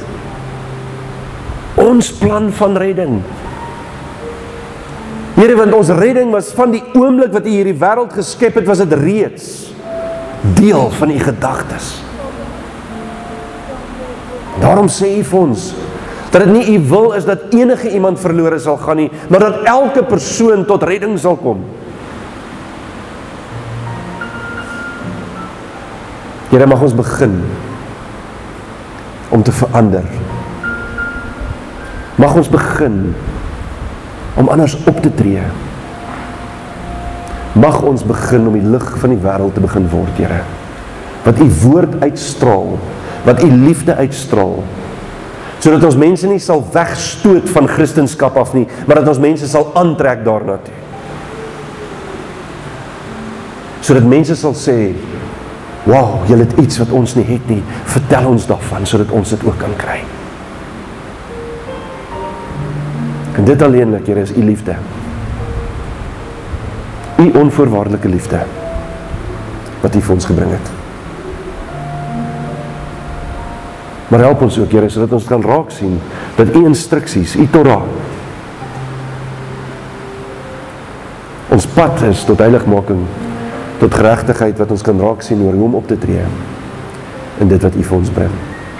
Ons plan van redding. Here, want ons redding was van die oomblik wat U hierdie wêreld geskep het, was dit reeds deel van U gedagtes. Daarom sê U vir ons, dat dit nie U wil is dat enige iemand verlore sal gaan nie, maar dat elke persoon tot redding sal kom. Here, mag ons begin om te verander. Mag ons begin om anders op te tree. Mag ons begin om die lig van die wêreld te begin word, Here. Wat U woord uitstraal, wat U liefde uitstraal, sodat ons mense nie sal wegstoot van Christendom af nie, maar dat ons mense sal aantrek daarna toe. Sodat mense sal sê, wow, julle het iets wat ons nie het nie, vertel ons daarvan, sodat ons dit ook kan kry. En dit alleenlik, Here, is U liefde. U onvoorwaardelike liefde, wat U vir ons gebring het. Maar help ons ook, Here, sodat ons kan raak sien, dat U instruksies, U Torah, ons pad is tot heiligmaking, tot geregtigheid, wat ons kan raak sien oor hoe om op te tree, in dit wat U vir ons bring.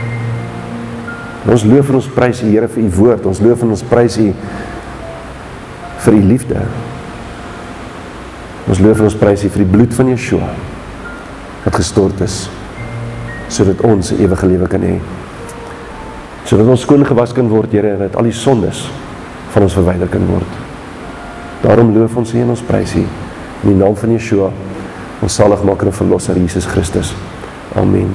En ons loof en ons prys U, Here, vir U woord, ons loof en ons prys U vir U liefde. Ons loof en ons prys U vir die bloed van Yeshua, wat gestort is, sodat ons 'n ewige lewe kan hê. Sodat ons skoon gewas kan word, Here, en dat al die sondes van ons verwyder kan word. Daarom loof ons U en ons prys U, in die naam van Yeshua, ons saligmaker en verlosser Jesus Christus. Amen.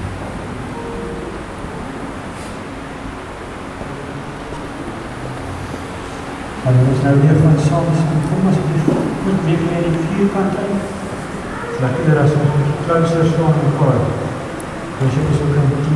En ons nou weer van saam sing, kom ons goed weer by die vierkant uit. Dat ieder as ons closer staan mekaar. Ons is ook